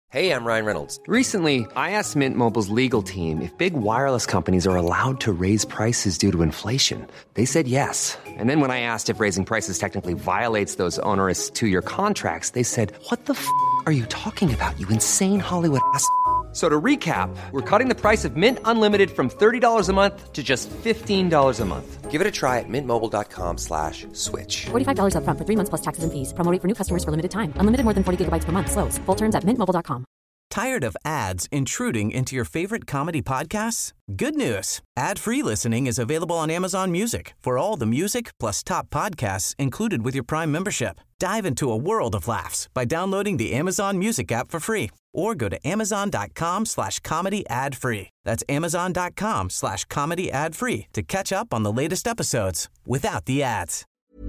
Hey, I'm Ryan Reynolds. Recently, I asked Mint Mobile's legal team if big wireless companies are allowed to raise prices due to inflation. They said yes. And then when I asked if raising prices technically violates those onerous two-year contracts, they said, "What the f*** are you talking about, you insane Hollywood ass?" So to recap, we're cutting the price of Mint Unlimited from $30 a month to just $15 a month. Give it a try at mintmobile.com/switch. $45 up front for 3 months plus taxes and fees. Promo rate for new customers for limited time. Unlimited more than 40 gigabytes per month. Slows full terms at mintmobile.com. Tired of ads intruding into your favorite comedy podcasts? Good news. Ad-free listening is available on Amazon Music for all the music plus top podcasts included with your Prime membership. Dive into a world of laughs by downloading the Amazon Music app for free or go to amazon.com/comedy ad-free. That's amazon.com/comedy ad-free to catch up on the latest episodes without the ads.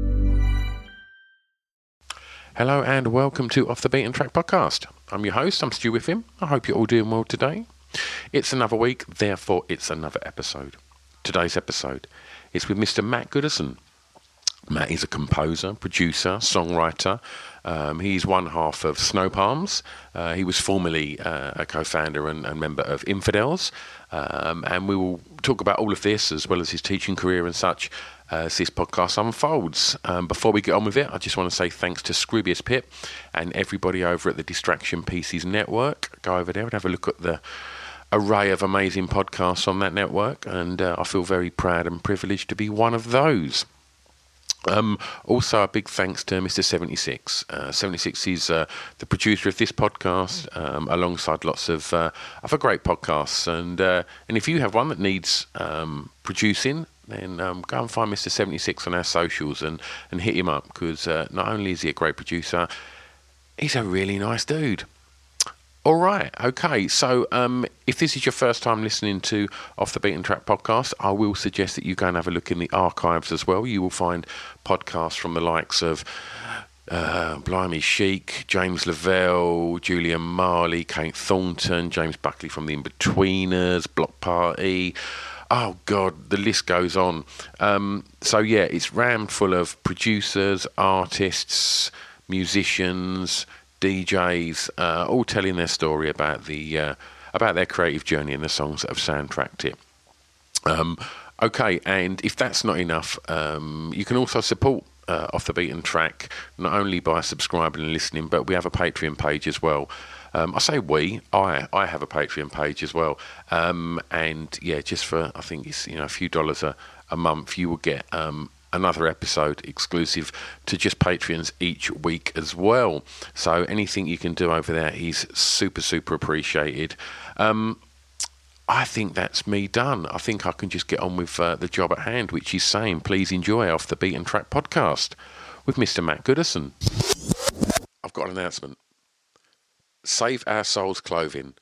Hello and welcome to Off the Beaten Track podcast. I'm your host, I'm Stu Whiffin. I hope you're all doing well today. It's another week, therefore it's another episode. Today's episode is with Mr. Matt Goodison. Matt is a composer, producer, songwriter. He's one half of Snow Palms. He was formerly a co-founder and member of Infidels. And we will talk about all of this as well as his teaching career and such as this podcast unfolds. Before we get on with it, I just want to say thanks to Scroobius Pip and everybody over at the Distraction Pieces Network. Go over there and have a look at the array of amazing podcasts on that network, and I feel very proud and privileged to be one of those. Also, a big thanks to Mr. 76. 76 is the producer of this podcast, alongside lots of other great podcasts. And if you have one that needs producing, then go and find Mr. 76 on our socials and hit him up, because not only is he a great producer, he's a really nice dude. All right, okay, so if this is your first time listening to Off the Beaten Track podcast, I will suggest that you go and have a look in the archives as well. You will find podcasts from the likes of Blimey Chic, James Lavelle, Julian Marley, Kate Thornton, James Buckley from The In-Betweeners, Block Party. Oh, God, the list goes on. So, yeah, it's rammed full of producers, artists, musicians, DJs, all telling their story about their creative journey and the songs that have soundtracked it. Okay, and if that's not enough, you can also support Off the Beaten Track, not only by subscribing and listening, but we have a Patreon page as well. I say we, I have a Patreon page as well. And yeah, just for, I think it's, a few dollars a month, you will get another episode exclusive to just Patreons each week as well. So anything you can do over there is super, super appreciated. I think that's me done. I think I can just get on with the job at hand, which is saying please enjoy Off the Beaten Track podcast with Mr. Matt Goodison. I've got an announcement. Save Our Souls Clothing.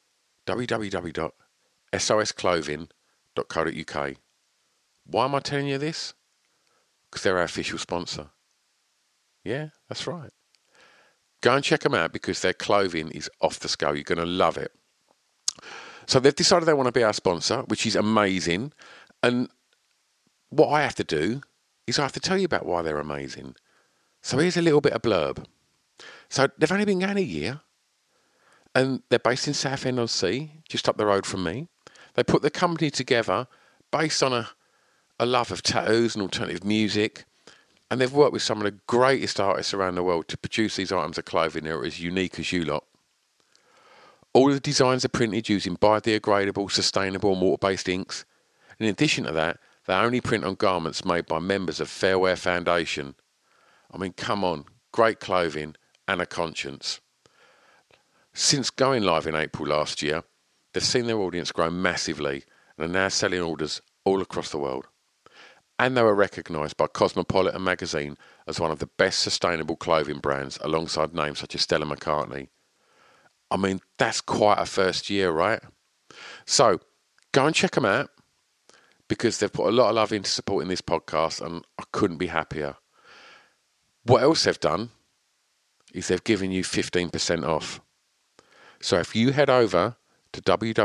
www.sosclothing.co.uk. Why am I telling you this? Because they're our official sponsor. Yeah, that's right. Go and check them out because their clothing is off the scale. You're going to love it. So they've decided they want to be our sponsor, which is amazing. And what I have to do is I have to tell you about why they're amazing. So here's a little bit of blurb. So they've only been going a year. And they're based in Southend-on-Sea, just up the road from me. They put the company together based on a love of tattoos and alternative music, and they've worked with some of the greatest artists around the world to produce these items of clothing that are as unique as you lot. All of the designs are printed using biodegradable, sustainable and water-based inks. In addition to that, they only print on garments made by members of Fair Wear Foundation. I mean, come on, great clothing and a conscience. Since going live in April last year, they've seen their audience grow massively and are now selling orders all across the world. And they were recognised by Cosmopolitan magazine as one of the best sustainable clothing brands alongside names such as Stella McCartney. I mean, that's quite a first year, right? So, go and check them out because they've put a lot of love into supporting this podcast and I couldn't be happier. What else they've done is they've given you 15% off. So if you head over to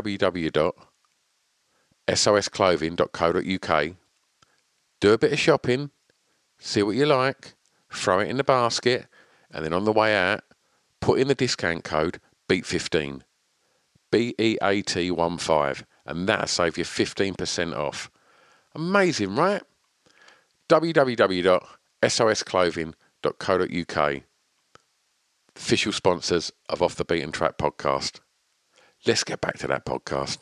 www.sosclothing.co.uk, do a bit of shopping, see what you like, throw it in the basket, and then on the way out, put in the discount code Beat 15. BEAT15. And that'll save you 15% off. Amazing, right? www.sosclothing.co.uk. Official sponsors of Off the Beaten Track podcast. Let's get back to that podcast.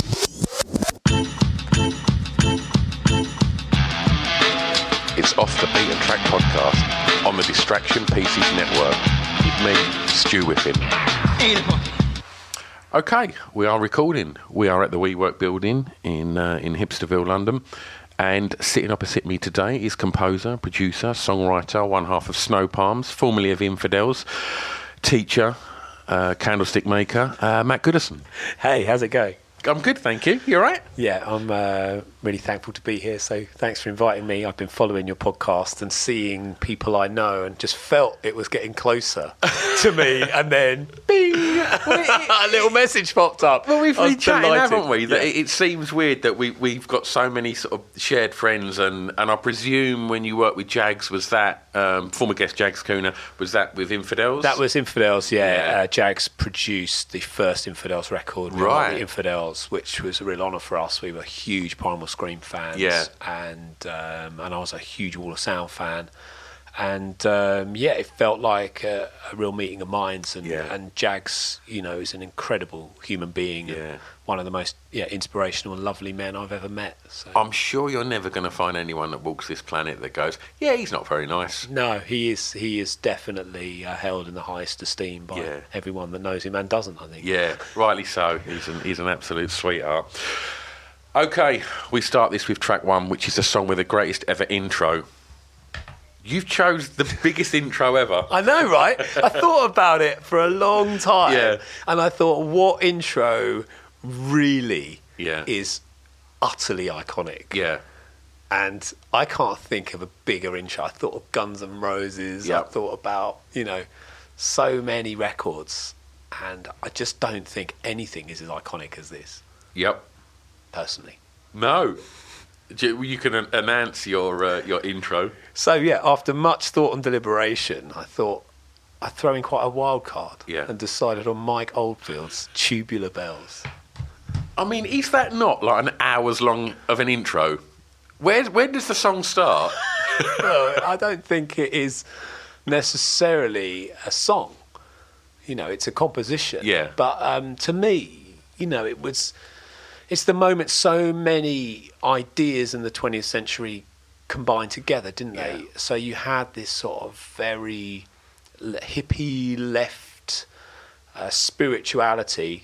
It's Off the Beaten Track podcast on the Distraction Pieces Network with me, Stu Whiffin. Okay, we are recording. We are at the WeWork building in Hipsterville, London. And sitting opposite me today is composer, producer, songwriter, one half of Snow Palms, formerly of Infidels, teacher, candlestick maker, Matt Goodison. Hey, how's it going? I'm good, thank you. You all right? Yeah, I'm really thankful to be here. So thanks for inviting me. I've been following your podcast and seeing people I know and just felt it was getting closer to me. And then, bing, a little message popped up. Well, we've been chatting, haven't we? That Yeah. it seems weird that we've got so many sort of shared friends. And I presume when you worked with Jags, was that, former guest Jags Cooner, was that with Infidels? That was Infidels, Yeah. Jags produced the first Infidels record, Right. Infidels, which was a real honour for us. We were huge Primal Scream fans, Yeah. and I was a huge Wall of Sound fan, and it felt like a real meeting of minds. And Jags, is an incredible human being, and one of the most inspirational and lovely men I've ever met. So. I'm sure you're never going to find anyone that walks this planet that goes, yeah, he's not very nice. No, he is definitely held in the highest esteem by everyone that knows him and doesn't, I think. Yeah, rightly so. He's an absolute sweetheart. Okay, we start this with track one, which is a song with the greatest ever intro. You've chose the biggest intro ever. I know, right? I thought about it for a long time. Yeah. And I thought, what intro really is utterly iconic? Yeah. And I can't think of a bigger intro. I thought of Guns N' Roses. Yep. I thought about, so many records. And I just don't think anything is as iconic as this, Yep. personally. No. You can announce your intro. So, after much thought and deliberation, I thought I'd throw in quite a wild card and decided on Mike Oldfield's Tubular Bells. I mean, is that not like an hours long of an intro? Where does the song start? Well, I don't think it is necessarily a song. It's a composition. Yeah. But to me, it's the moment so many ideas in the 20th century combined together, didn't they? So you had this sort of very hippie left spirituality,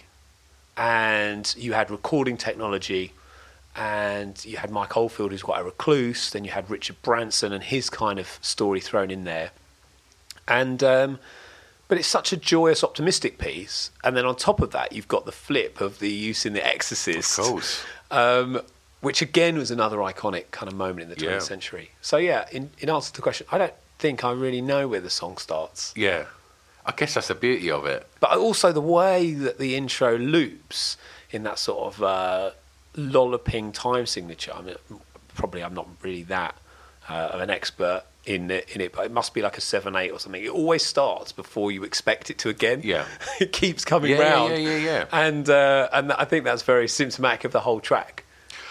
and you had recording technology, and you had Mike Oldfield, who's quite a recluse, then you had Richard Branson and his kind of story thrown in there. And but it's such a joyous, optimistic piece. And then on top of that, you've got the flip of the use in The Exorcist. Of course. Which again was another iconic kind of moment in the 20th century. So in answer to the question, I don't think I really know where the song starts. Yeah. I guess that's the beauty of it. But also the way that the intro loops in that sort of lolloping time signature. I mean, probably I'm not really that of an expert in it, but it must be like a 7/8 or something. It always starts before you expect it to again. Yeah. It keeps coming round. Yeah. And I think that's very symptomatic of the whole track.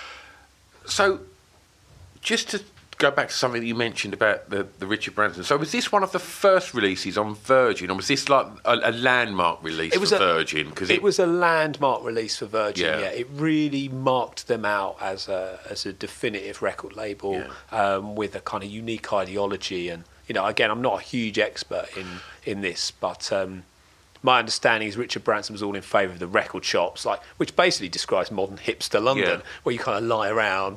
So, just to go back to something that you mentioned about the Richard Branson. So, was this one of the first releases on Virgin, or was this like a landmark release for Virgin? Because it was a landmark release for Virgin. Yeah. Yeah, it really marked them out as a definitive record label with a kind of unique ideology. And again, I'm not a huge expert in this, but my understanding is Richard Branson was all in favour of the record shops, which basically describes modern hipster London, where you kind of lie around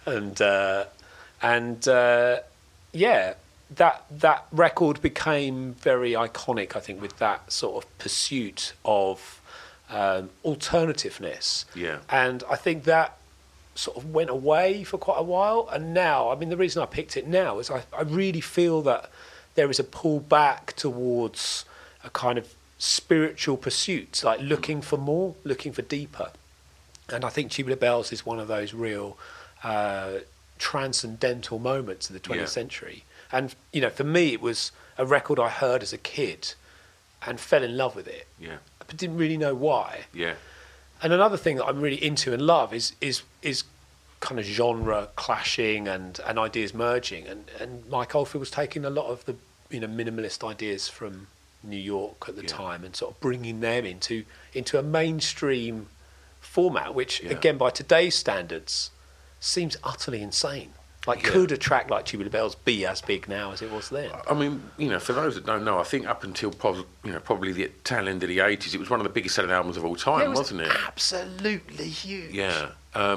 that record became very iconic, I think, with that sort of pursuit of alternativeness. Yeah. And I think that sort of went away for quite a while. And now, I mean, the reason I picked it now is I really feel that there is a pull back towards a kind of spiritual pursuit, like looking for more, looking for deeper. And I think Tubular Bells is one of those real transcendental moments of the 20th century. And, for me, it was a record I heard as a kid and fell in love with it. Yeah. but didn't really know why. Yeah. And another thing that I'm really into and love is kind of genre clashing and ideas merging. And Mike Oldfield was taking a lot of the minimalist ideas from New York at the time and sort of bringing them into a mainstream format, which again by today's standards seems utterly insane. Like, could a track like Tubular Bells be as big now as it was then? I mean, for those that don't know, I think up until probably the tail end of the 80s, it was one of the biggest selling albums of all time, wasn't it? Absolutely huge. Yeah.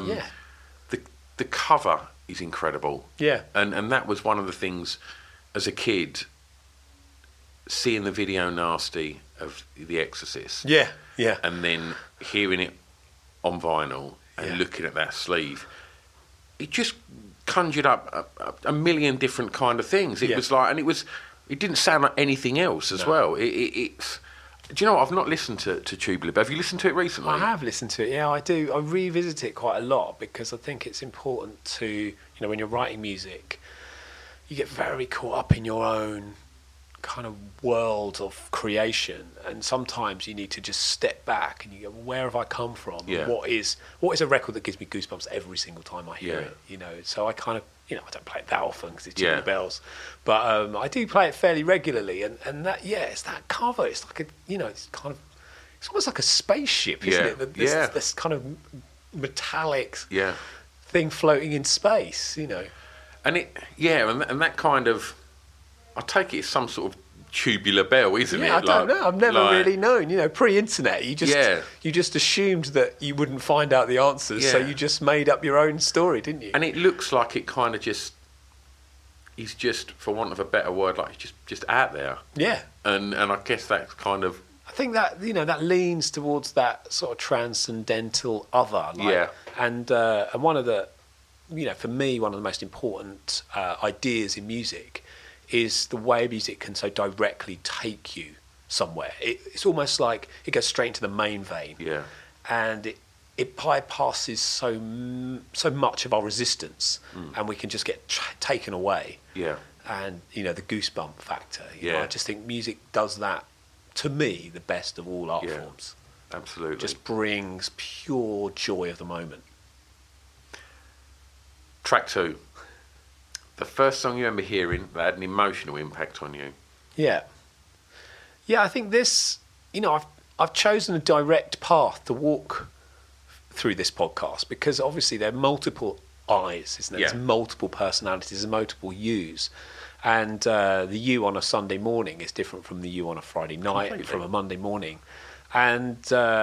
The cover is incredible. Yeah. And that was one of the things as a kid, seeing the video nasty of The Exorcist. Yeah, yeah. And then hearing it on vinyl and looking at that sleeve, it just conjured up a million different kind of things. It was like, and it didn't sound like anything else as well. It's. Do you know what? I've not listened to Tubular Bells. Have you listened to it recently? I have listened to it. Yeah, I do. I revisit it quite a lot because I think it's important to, when you're writing music, you get very caught up in your own kind of world of creation, and sometimes you need to just step back and you go, where have I come from? Yeah. What is a record that gives me goosebumps every single time I hear it? So I kind of, I don't play it that often because it's Tubular Bells, but I do play it fairly regularly, and that it's that cover. It's like it's it's almost like a spaceship, isn't it? This kind of metallic thing floating in space, And and that kind of, I take it as some sort of tubular bell, isn't it? I don't know. I've never really known. Pre-internet, you just assumed that you wouldn't find out the answers, so you just made up your own story, didn't you? And it looks like it kind of he's just, for want of a better word, like he's just out there. Yeah. And I guess that's kind of, I think that that leans towards that sort of transcendental other. And one of the, for me, one of the most important ideas in music is the way music can so directly take you somewhere. It's almost like it goes straight into the main vein. Yeah. And it bypasses so much of our resistance, and we can just get taken away. Yeah. And, the goosebump factor. I just think music does that, to me, the best of all art forms. Absolutely. Just brings pure joy of the moment. Track 2. The first song you remember hearing that had an emotional impact on you. Yeah, I think this, I've chosen a direct path to walk through this podcast because obviously there are multiple I's, isn't there? There's multiple personalities, there's multiple yous. And the you on a Sunday morning is different from the you on a Friday night, completely. From a Monday morning. And,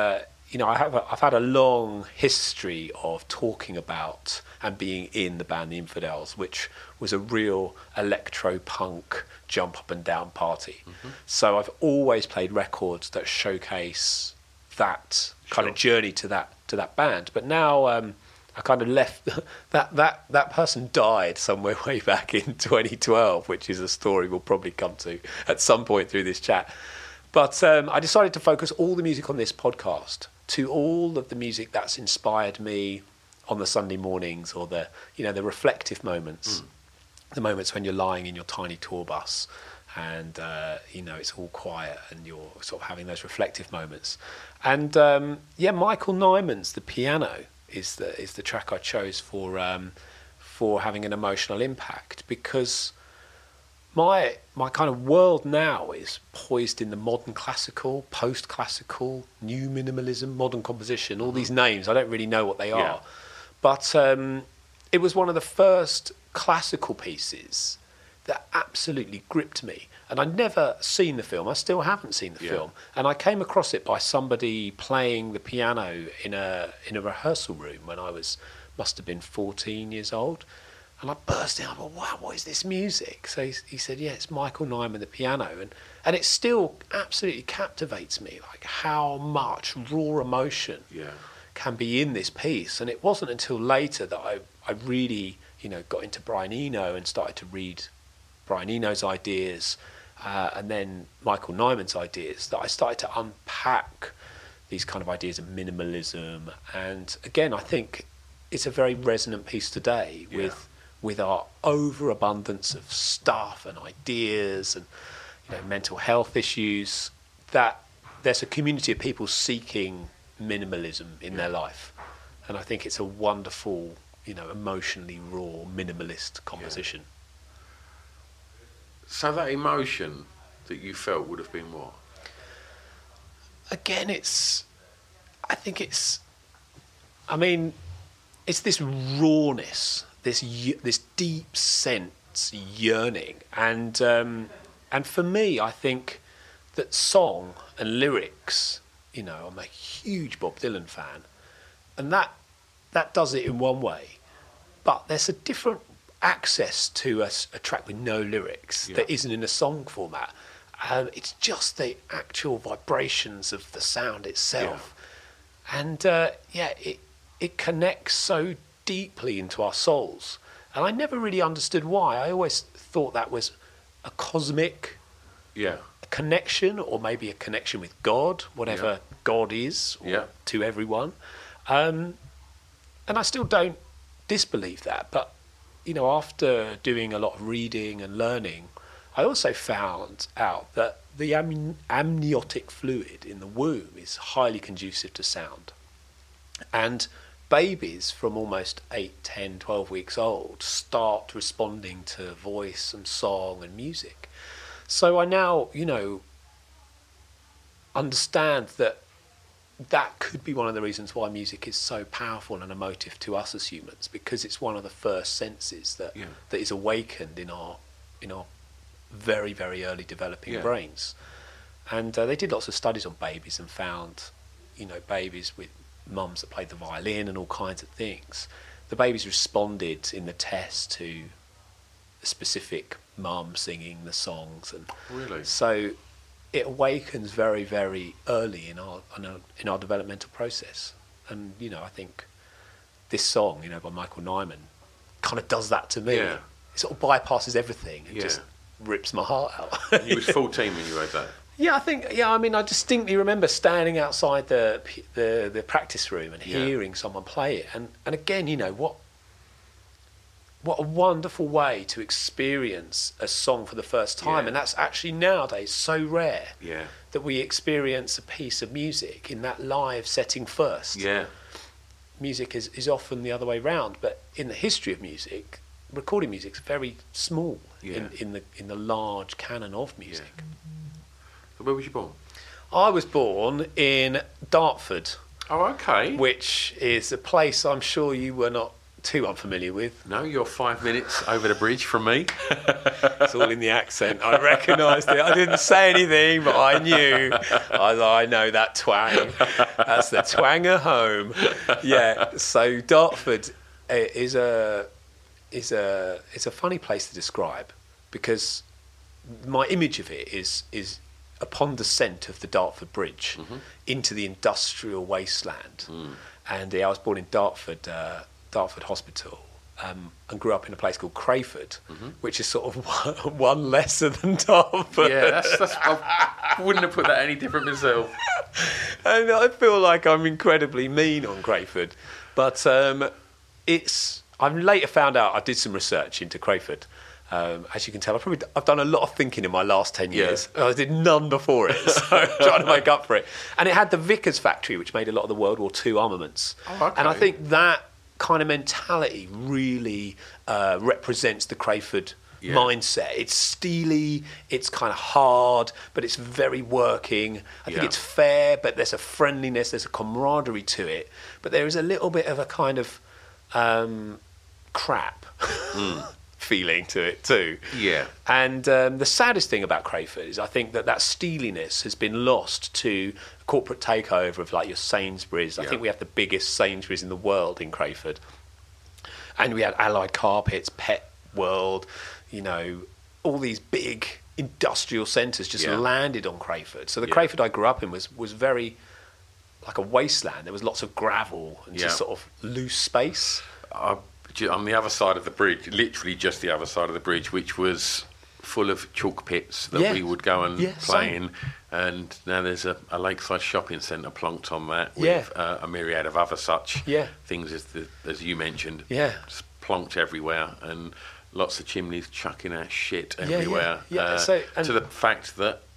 I've had a long history of talking about and being in the band The Infidels, which was a real electro-punk jump up and down party. Mm-hmm. So I've always played records that showcase that kind of journey to that band. But now I kind of left that person died somewhere way back in 2012, which is a story we'll probably come to at some point through this chat. But I decided to focus all the music on this podcast to all of the music that's inspired me on the Sunday mornings, or the reflective moments, the moments when you're lying in your tiny tour bus and it's all quiet and you're sort of having those reflective moments. And Michael Nyman's The Piano is the track I chose for having an emotional impact, because my kind of world now is poised in the modern classical, post-classical, new minimalism, modern composition, all these names. I don't really know what they are. But it was one of the first classical pieces that absolutely gripped me. And I'd never seen the film. I still haven't seen the film. And I came across it by somebody playing the piano in a rehearsal room when I must have been 14 years old. And I burst out, wow, what is this music? So he said, it's Michael Nyman, The Piano. And it still absolutely captivates me, like how much raw emotion can be in this piece. And it wasn't until later that I really, got into Brian Eno and started to read Brian Eno's ideas and then Michael Nyman's ideas that I started to unpack these kind of ideas of minimalism. And again, I think it's a very resonant piece today with our overabundance of stuff and ideas and mental health issues, that there's a community of people seeking minimalism in their life, and I think it's a wonderful, emotionally raw, minimalist composition. So that emotion that you felt would have been what? Again, it's this rawness, this deep sense, yearning, and for me, I think that song and lyrics, I'm a huge Bob Dylan fan, and that does it in one way, but there's a different access to a track with no lyrics that isn't in a song format. It's just the actual vibrations of the sound itself, and it connects so deeply into our souls. And I never really understood why. I always thought that was a cosmic connection, or maybe a connection with God, whatever God is to everyone. And I still don't disbelieve that. But, after doing a lot of reading and learning, I also found out that the amniotic fluid in the womb is highly conducive to sound. And babies from almost 8, 10, 12 weeks old start responding to voice and song and music. So I now, understand that could be one of the reasons why music is so powerful and emotive to us as humans, because it's one of the first senses that is awakened in our very, very early developing brains. And they did lots of studies on babies and found, babies with mums that played the violin and all kinds of things. The babies responded in the test to a specific mum singing the songs, and really, so it awakens very, very early in our developmental process. And I think this song, by Michael Nyman, kind of does that to me. It sort of bypasses everything and just rips my heart out. You was 14 when you wrote that. Yeah, I distinctly remember standing outside the practice room and hearing someone play it. And again, what a wonderful way to experience a song for the first time. And that's actually nowadays so rare that we experience a piece of music in that live setting first. Music is often the other way round, but in the history of music, recording music is very small in the large canon of music. So where was you born? I was born in Dartford. Oh, okay. Which is a place I'm sure you were not too unfamiliar with. No, you're 5 minutes over the bridge from me. It's all in the accent. I recognised it. I didn't say anything, but I knew. I know that twang. That's the twang of home. Yeah. So Dartford is a funny place to describe, because my image of it is upon descent of the Dartford Bridge into the industrial wasteland. And I was born in Dartford Hospital, and grew up in a place called Crayford, which is sort of one lesser than Dartford. Yeah, I wouldn't have put that any different myself. And I feel like I'm incredibly mean on Crayford, but I've later found out, I did some research into Crayford. As you can tell, I've done a lot of thinking in my last 10 years. I did none before it, so I'm trying to make up for it. And it had the Vickers factory, which made a lot of the World War II armaments. Oh, okay. And I think that kind of mentality really represents the Crayford mindset. It's steely, it's kind of hard, but it's very working. I think it's fair, but there's a friendliness, there's a camaraderie to it. But there is a little bit of a kind of crap feeling to it too. Yeah. And the saddest thing about Crayford is I think that steeliness has been lost to corporate takeover of like your Sainsbury's. I think we have the biggest Sainsbury's in the world in Crayford. And we had Allied Carpets, Pet World, all these big industrial centres just landed on Crayford. So the Crayford I grew up in was very like a wasteland. There was lots of gravel and just sort of loose space. On the other side of the bridge, literally just the other side of the bridge, which was full of chalk pits that we would go and play in. And now there's a lakeside shopping centre plonked on that with a myriad of other such things, as you mentioned, just plonked everywhere, and lots of chimneys chucking out shit everywhere. To the fact that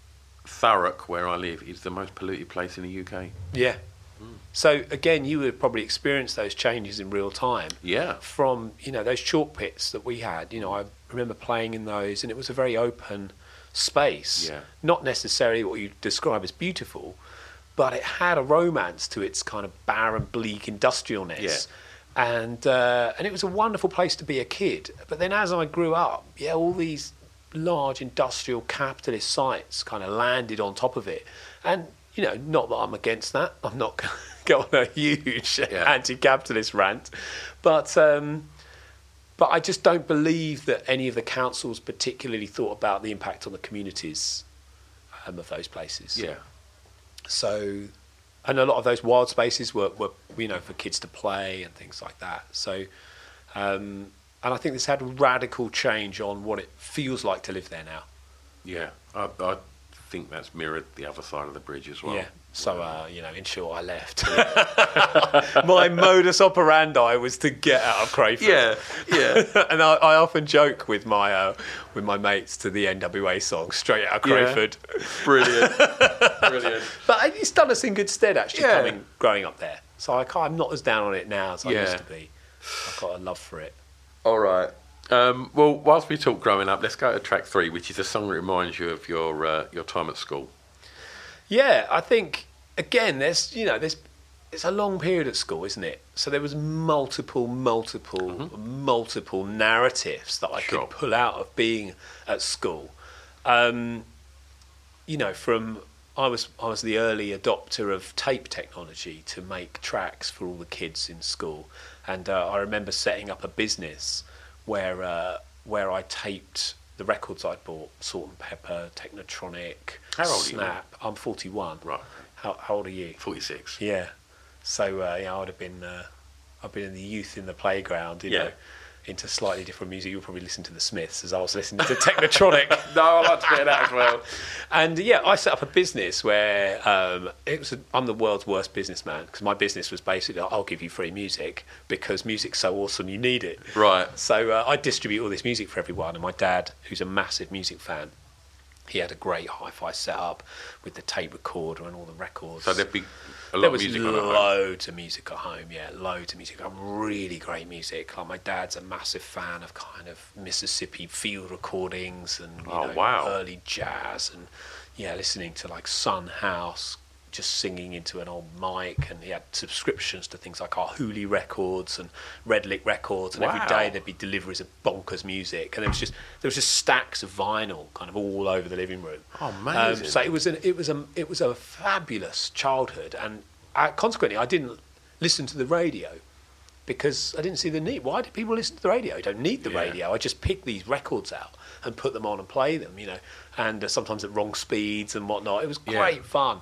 Thurrock, where I live, is the most polluted place in the UK. Yeah. So again, you would probably experience those changes in real time. Yeah. From, those chalk pits that we had. I remember playing in those, and it was a very open space. Yeah. Not necessarily what you describe as beautiful, but it had a romance to its kind of barren, bleak industrialness. Yeah. And it was a wonderful place to be a kid. But then as I grew up, all these large industrial capitalist sites kind of landed on top of it. And not that I'm against that. I'm not going to go on a huge anti-capitalist rant. But I just don't believe that any of the councils particularly thought about the impact on the communities of those places. Yeah. So, and a lot of those wild spaces were for kids to play and things like that. So, and I think this had a radical change on what it feels like to live there now. Yeah. I think that's mirrored the other side of the bridge as well. Yeah. So, in short, I left. My modus operandi was to get out of Crayford. Yeah, yeah. And I often joke with my mates to the NWA song, Straight Out of Crayford. Yeah. Brilliant. Brilliant. But it's done us in good stead, actually, growing up there. So I'm not as down on it now as I used to be. I've got a love for it. All right. Well, whilst we talk growing up, let's go to track 3, which is a song that reminds you of your time at school. Yeah, I think again, it's a long period at school, isn't it? So there was multiple narratives that I could pull out of being at school. From I was the early adopter of tape technology to make tracks for all the kids in school, and I remember setting up a business where I taped the records I'd bought: Salt and Pepper, Technotronic, How old Snap. are you? I'm 41. Right. How old are you? 46. Yeah. So I'd have been I've been in the youth in the playground, into slightly different music. You'll probably listen to the Smiths as I was listening to Technotronic. No, I like to hear that as well. And I set up a business where I'm the world's worst businessman, because my business was basically, I'll give you free music because music's so awesome you need it. Right. So I distribute all this music for everyone, and my dad, who's a massive music fan, he had a great hi-fi setup with the tape recorder and all the records. So there'd be a lot of music on at home. There was loads of music at home, loads of music. Really great music. Like, my dad's a massive fan of kind of Mississippi field recordings and early jazz, and listening to like Son House, just singing into an old mic, and he had subscriptions to things like our Hooley Records and Red Lick Records, and every day there'd be deliveries of bonkers music, and there was just stacks of vinyl kind of all over the living room. Oh, amazing! So it was a fabulous childhood, and consequently I didn't listen to the radio because I didn't see the need. Why do people listen to the radio? You don't need the radio. I just pick these records out and put them on and play them, and sometimes at wrong speeds and whatnot. It was great fun.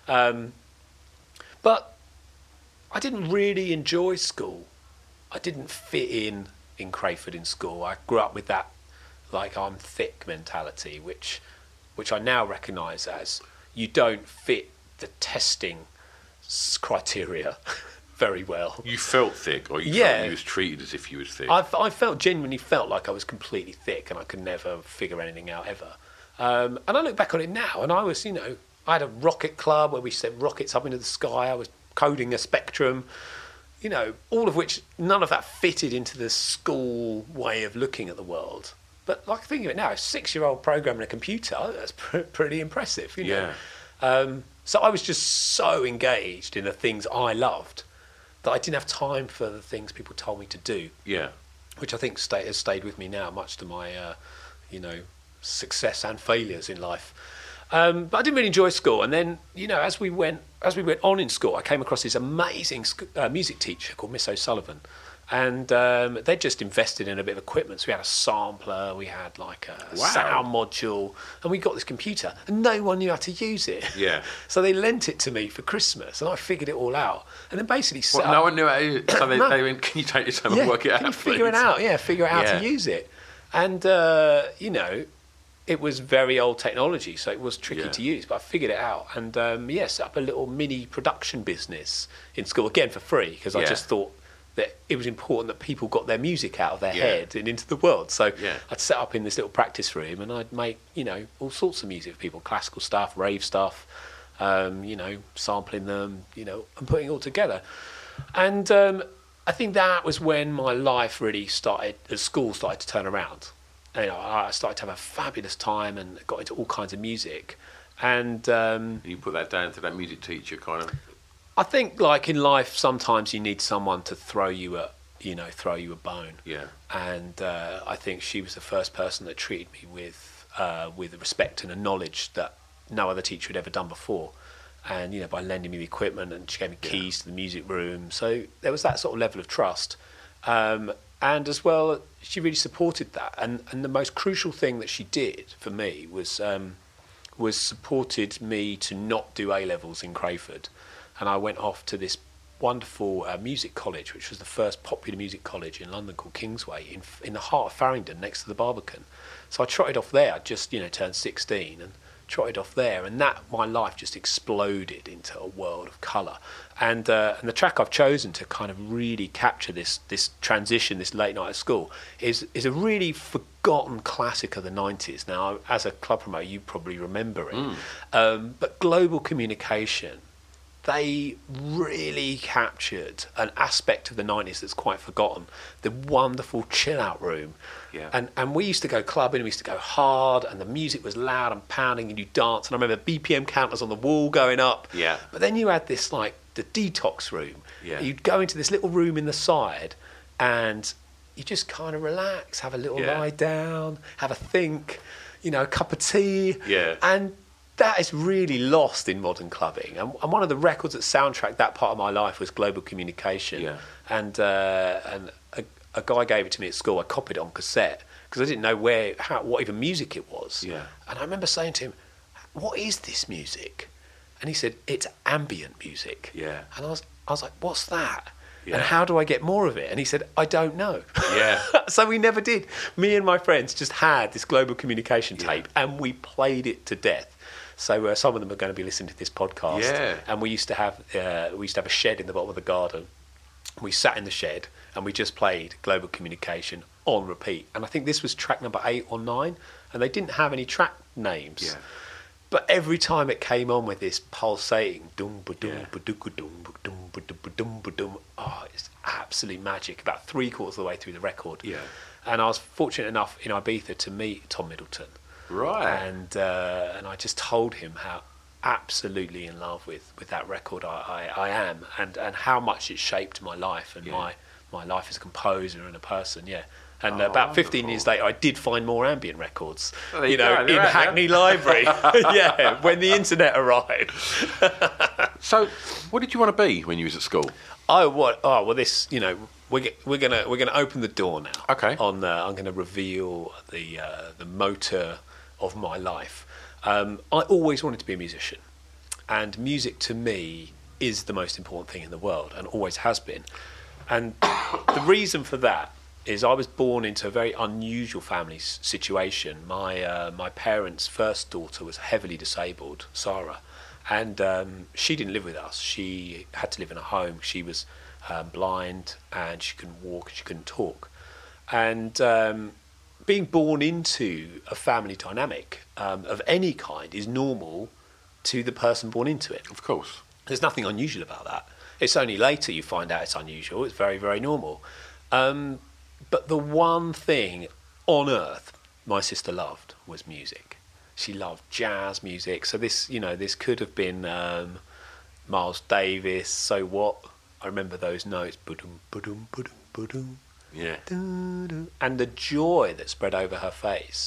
But I didn't really enjoy school. I didn't fit in Crayford in school. I grew up with that, like, I'm thick mentality, which I now recognise as you don't fit the testing criteria very well. You felt thick, or you felt you was treated as if you was thick? I genuinely felt like I was completely thick and I could never figure anything out ever. And I look back on it now, and I was, I had a rocket club where we sent rockets up into the sky. I was coding a Spectrum, all of which, none of that fitted into the school way of looking at the world. But like, thinking of it now, a 6-year-old programming a computer, that's pretty impressive, So I was just so engaged in the things I loved that I didn't have time for the things people told me to do. Yeah. Which I think has stayed with me now, much to my, success and failures in life. But I didn't really enjoy school, and then as we went on in school, I came across this amazing music teacher called Miss O'Sullivan, and they just invested in a bit of equipment. So we had a sampler, we had like a sound module, and we got this computer, and no one knew how to use it. Yeah. So they lent it to me for Christmas, and I figured it all out, and then basically set up. No one knew how to use it. So they went, "Can you take your time and work it out? Can you figure it out? Yeah, figure out how to use it." And it was very old technology, so it was tricky to use, but I figured it out. And set up a little mini production business in school, again for free, because I just thought that it was important that people got their music out of their head and into the world. So I'd set up in this little practice room and I'd make, all sorts of music for people, classical stuff, rave stuff, sampling them, and putting it all together. And I think that was when my life really started, at school, started to turn around. I started to have a fabulous time and got into all kinds of music. And you put that down to that music teacher kind of... I think, like in life, sometimes you need someone to throw you a bone. Yeah. And I think she was the first person that treated me with respect and a knowledge that no other teacher had ever done before. And by lending me the equipment, and she gave me keys to the music room. So there was that sort of level of trust. And as well, she really supported that. And the most crucial thing that she did for me was supported me to not do A-levels in Crayford. And I went off to this wonderful music college, which was the first popular music college in London, called Kingsway, in the heart of Farringdon, next to the Barbican. So I trotted off there. I just turned 16 and trotted off there, and my life just exploded into a world of colour. And the track I've chosen to kind of really capture this transition, this late night at school, is a really forgotten classic of the 90s. Now, as a club promoter, you probably remember it. But Global Communication, they really captured an aspect of the 90s that's quite forgotten. The wonderful chill-out room. Yeah. And we used to go clubbing, we used to go hard, and the music was loud and pounding, and you dance. And I remember BPM counters on the wall going up. Yeah. But then you had this, the detox room. Yeah. You'd go into this little room in the side, and you just kind of relax, have a little lie down, have a think, a cup of tea. Yeah. And that is really lost in modern clubbing. And one of the records that soundtracked that part of my life was Global Communication. Yeah. And a guy gave it to me at school. I copied it on cassette because I didn't know what even music it was. Yeah. And I remember saying to him, "What is this music?" And he said, "It's ambient music." Yeah. And I was like, "What's that? Yeah. And how do I get more of it?" And he said, "I don't know." Yeah. So we never did. Me and my friends just had this Global Communication tape and we played it to death. So some of them are going to be listening to this podcast. Yeah. And we used to have a shed in the bottom of the garden. We sat in the shed and we just played Global Communication on repeat. And I think this was track number 8 or 9, and they didn't have any track names. Yeah. But every time it came on with this pulsating dum ba dum ba dum dum ba dum ba dum, it's absolute magic. About 3/4 of the way through the record. Yeah. And I was fortunate enough in Ibiza to meet Tom Middleton. Right. And I just told him how absolutely in love with that record I am, and how much it shaped my life and my life as a composer and a person. Yeah. And about 15 years later, I did find more ambient records, in Hackney Library. Yeah, when the internet arrived. So, what did you want to be when you was at school? This, we're gonna open the door now. Okay. I'm gonna reveal the motor of my life. I always wanted to be a musician, and music to me is the most important thing in the world, and always has been. And the reason for that is I was born into a very unusual family situation. My parents' first daughter was heavily disabled, Sarah, and she didn't live with us. She had to live in a home. She was blind, and she couldn't walk, she couldn't talk. And being born into a family dynamic of any kind is normal to the person born into it. Of course. There's nothing unusual about that. It's only later you find out it's unusual. It's very, very normal. But the one thing on earth my sister loved was music. She loved jazz music. So this could have been Miles Davis, So What? I remember those notes. Ba-dum, ba-dum, ba-dum, ba-dum. Yeah. And the joy that spread over her face,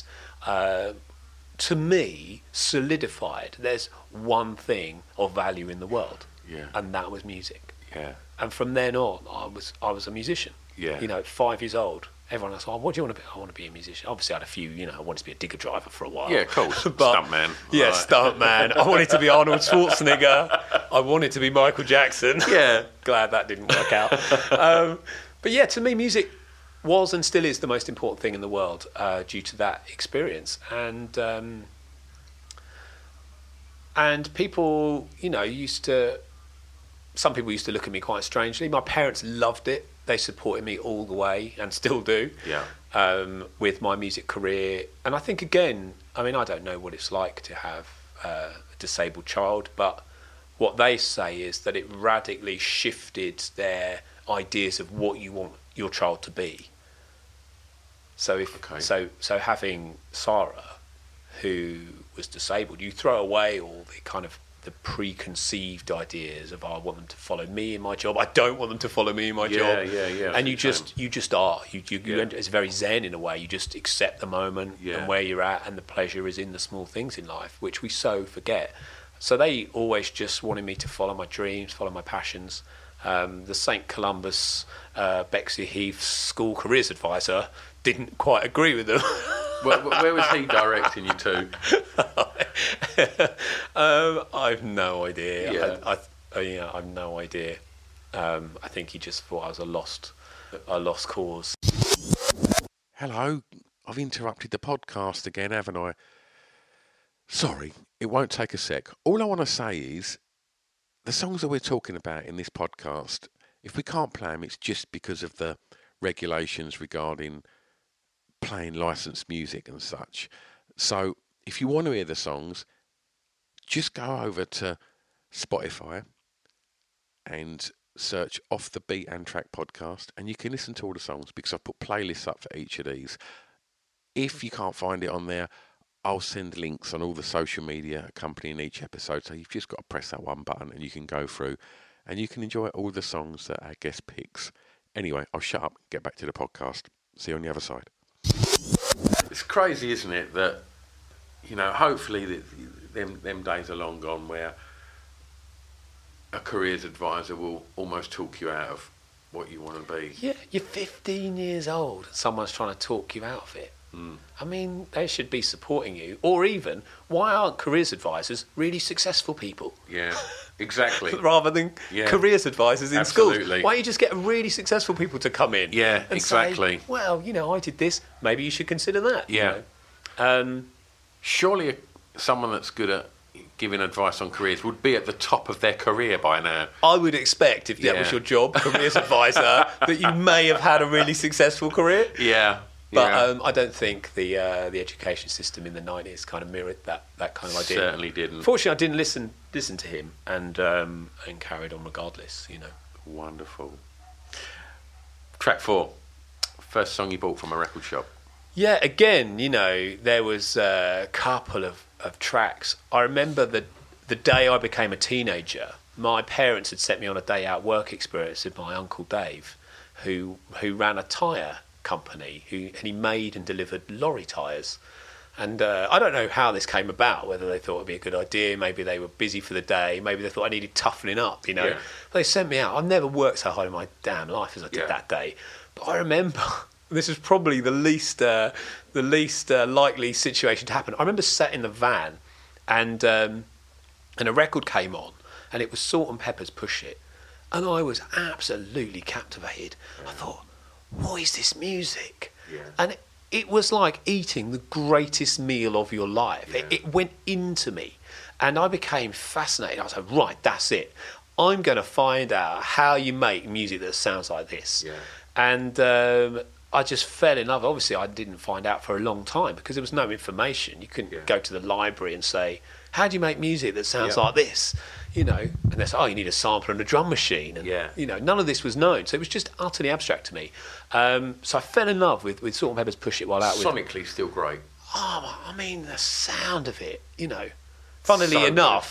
to me, solidified there's one thing of value in the world. Yeah. And that was music. Yeah. And from then on, I was a musician. Yeah. At 5 years old, everyone asked, "What do you want to be?" "I want to be a musician." Obviously, I had a few, I wanted to be a digger driver for a while. Yeah, of course. But, stuntman. Yeah, Right. stuntman. I wanted to be Arnold Schwarzenegger. I wanted to be Michael Jackson. Yeah. Glad that didn't work out. But yeah, to me, music was and still is the most important thing in the world due to that experience. And people, some people used to look at me quite strangely. My parents loved it. they supported me all the way and still do. With my music career. And I think, again, I mean, I don't know what it's like to have a disabled child, but what they say is that it radically shifted their ideas of what you want your child to be. So so having Sarah, who was disabled, you throw away all the kind of the preconceived ideas of, I want them to follow me in my job, I don't want them to follow me in my job. And you just are. It's very zen in a way. You just accept the moment and where you're at, and the pleasure is in the small things in life, which we so forget. So they always just wanted me to follow my dreams, follow my passions. The St Columbus Bexley Heath school careers advisor didn't quite agree with them. Where was he directing you to? I've no idea. I've no idea. I think he just thought I was a lost cause. Hello, I've interrupted the podcast again, haven't I? Sorry, it won't take a sec. All I want to say is, the songs that we're talking about in this podcast, if we can't play them, it's just because of the regulations regarding playing licensed music and such. So if you want to hear the songs, just go over to Spotify and search Off the Beat and Track podcast, and you can listen to all the songs, because I've put playlists up for each of these. If you can't find it on there, I'll send links on all the social media accompanying each episode, so you've just got to press that one button and you can go through and you can enjoy all the songs that our guest picks. Anyway, I'll shut up and get back to the podcast. See you on the other side. It's crazy, isn't it, that, you know, hopefully them days are long gone where a careers advisor will almost talk you out of what you want to be. Yeah, you're 15 years old, someone's trying to talk you out of it. I mean, they should be supporting you. Or even, why aren't careers advisors really successful people? Yeah, exactly. Rather than careers advisors in schools. Why don't you just get really successful people to come in? Yeah, and exactly. Say, well, you know, I did this. Maybe you should consider that. Yeah. You know? Surely someone that's good at giving advice on careers would be at the top of their career by now. I would expect, if that was your job, careers advisor, that you may have had a really successful career. Yeah. But I don't think the education system in the 90s kind of mirrored that kind of idea. Certainly didn't. Fortunately, I didn't listen to him and carried on regardless, you know. Wonderful. Track 4. First song you bought from a record shop. Yeah, again, you know, there was a couple of tracks. I remember the day I became a teenager, my parents had sent me on a day out work experience with my Uncle Dave, who ran a tyre company, and he made and delivered lorry tyres. And I don't know how this came about, whether they thought it'd be a good idea, maybe they were busy for the day, maybe they thought I needed toughening up, you know. Yeah. But they sent me out. I've never worked so hard in my damn life as I did that day. But I remember, this was probably the least likely situation to happen. I remember sat in the van and a record came on, and it was Salt and Pepper's Push It. And I was absolutely captivated. I thought, what is this music? Yeah. And it was like eating the greatest meal of your life. Yeah. It went into me, and I became fascinated. I was like, right, that's it. I'm going to find out how you make music that sounds like this. Yeah. And I just fell in love. Obviously, I didn't find out for a long time because there was no information. You couldn't go to the library and say, how do you make music that sounds like this? You know, and they say, oh, you need a sampler and a drum machine. And, you know, none of this was known. So it was just utterly abstract to me. So I fell in love with Salt and Pepper's Push It while out. Sonically still great. Oh, I mean, the sound of it, you know. Funnily enough,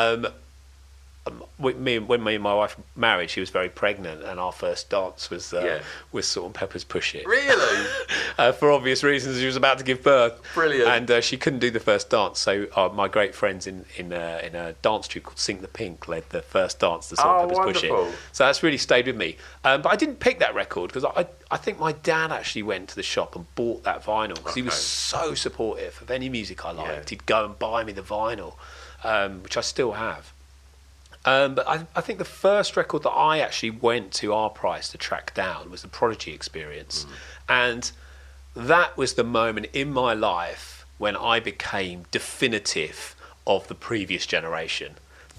when me and my wife married, she was very pregnant, and our first dance was Salt and Pepper's Push It. Really? For obvious reasons, she was about to give birth. Brilliant. And she couldn't do the first dance, so my great friends in a dance troupe called Sing the Pink led the first dance, the Salt and Pepper's Push It. So that's really stayed with me. But I didn't pick that record because I think my dad actually went to the shop and bought that vinyl because he was so supportive of any music I liked. Yeah. He'd go and buy me the vinyl, which I still have. But I think the first record that I actually went to our price to track down was the Prodigy Experience. And that was the moment in my life when I became definitive of the previous generation.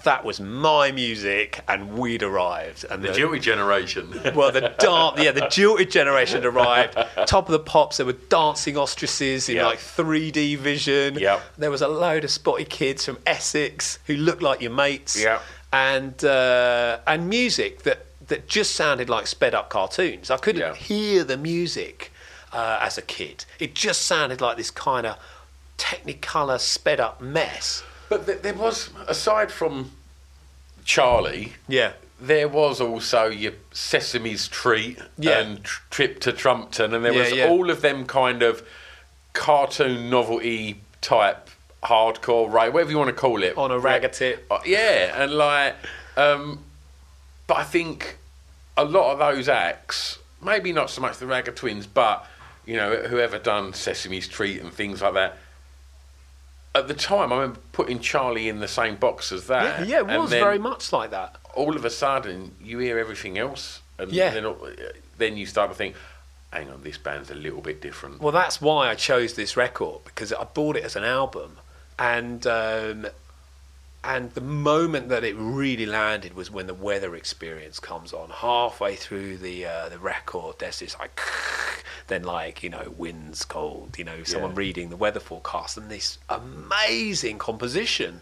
that was my music, and we'd arrived. And the Jilted generation. Well, the Jilted generation had arrived. Top of the Pops, there were dancing ostriches in like 3D vision. Yep. There was a load of spotty kids from Essex who looked like your mates. Yep. And music that just sounded like sped up cartoons. I couldn't hear the music as a kid. It just sounded like this kind of Technicolor sped up mess. But there was, aside from Charlie, there was also your Sesame's Treat and Trip to Trumpton, and there was all of them kind of cartoon novelty type hardcore, right? Whatever you want to call it. On a rag a tip. And like, but I think a lot of those acts, maybe not so much the Ragga Twins, but, you know, whoever done Sesame's Treat and things like that, at the time, I remember putting Charlie in the same box as that. Yeah, it was very much like that. All of a sudden, you hear everything else, and then you start to think, hang on, this band's a little bit different. Well, that's why I chose this record, because I bought it as an album, and the moment that it really landed was when the Weather Experience comes on. Halfway through the record, there's this like, then like, you know, wind's cold, you know, someone reading the weather forecast, and this amazing composition.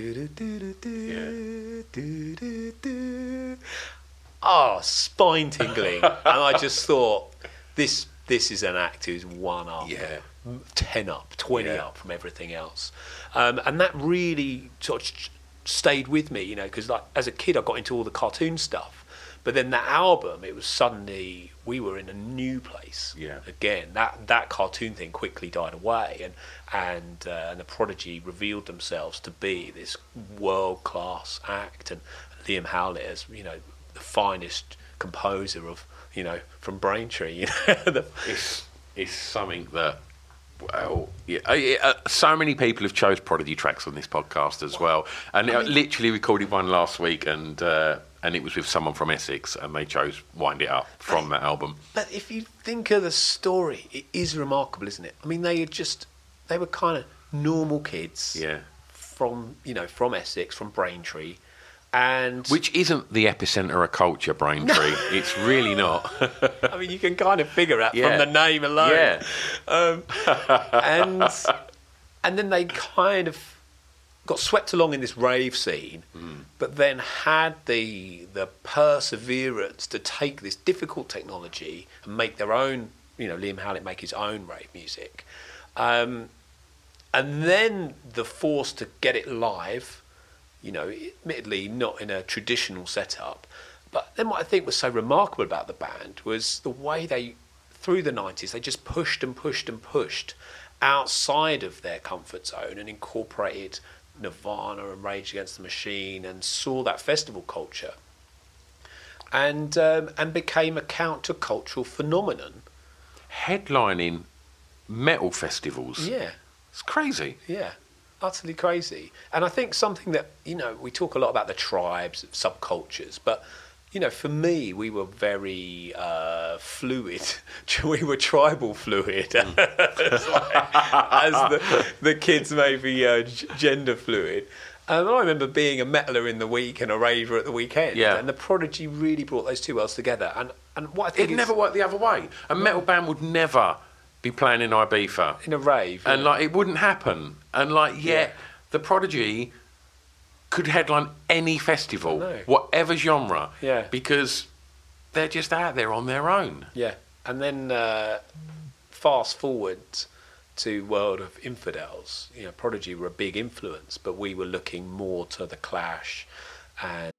Oh, spine tingling. And I just thought, this is an act who's 1 up, 10 up, 20 up from everything else. And that really sort of stayed with me, you know, because like as a kid I got into all the cartoon stuff, but then that album, it was suddenly we were in a new place. Again, that cartoon thing quickly died away, and the Prodigy revealed themselves to be this world-class act, and Liam Howlett as, you know, the finest composer of, you know, from Braintree, you know. It's something that, well, so many people have chose Prodigy tracks on this podcast as well, and I literally recorded one last week, and it was with someone from Essex, and they chose Wind It Up from that album. But if you think of the story, it is remarkable, isn't it? I mean, they were kind of normal kids, from Essex, from Braintree. And which isn't the epicenter of culture, Braintree. It's really not. I mean, you can kind of figure out from the name alone. And then they kind of got swept along in this rave scene, but then had the perseverance to take this difficult technology and make their own, you know, Liam Howlett make his own rave music, and then the force to get it live. You know, admittedly not in a traditional setup, but then what I think was so remarkable about the band was the way they, through the 90s, they just pushed and pushed and pushed outside of their comfort zone and incorporated Nirvana and Rage Against the Machine and saw that festival culture and became a countercultural phenomenon. Headlining metal festivals. Yeah. It's crazy. Yeah. Utterly crazy. And I think something that, you know, we talk a lot about the tribes, subcultures, but, you know, for me, we were very fluid. We were tribal fluid, as the kids may be gender fluid. And I remember being a metaler in the week and a raver at the weekend. Yeah. And the Prodigy really brought those two worlds together. And what I think it never worked the other way. A metal band would never be playing in Ibiza in a rave, and like it wouldn't happen, and like the Prodigy could headline any festival, whatever genre, because they're just out there on their own. And then fast forward to World of Infidels, you know, Prodigy were a big influence, but we were looking more to the Clash. And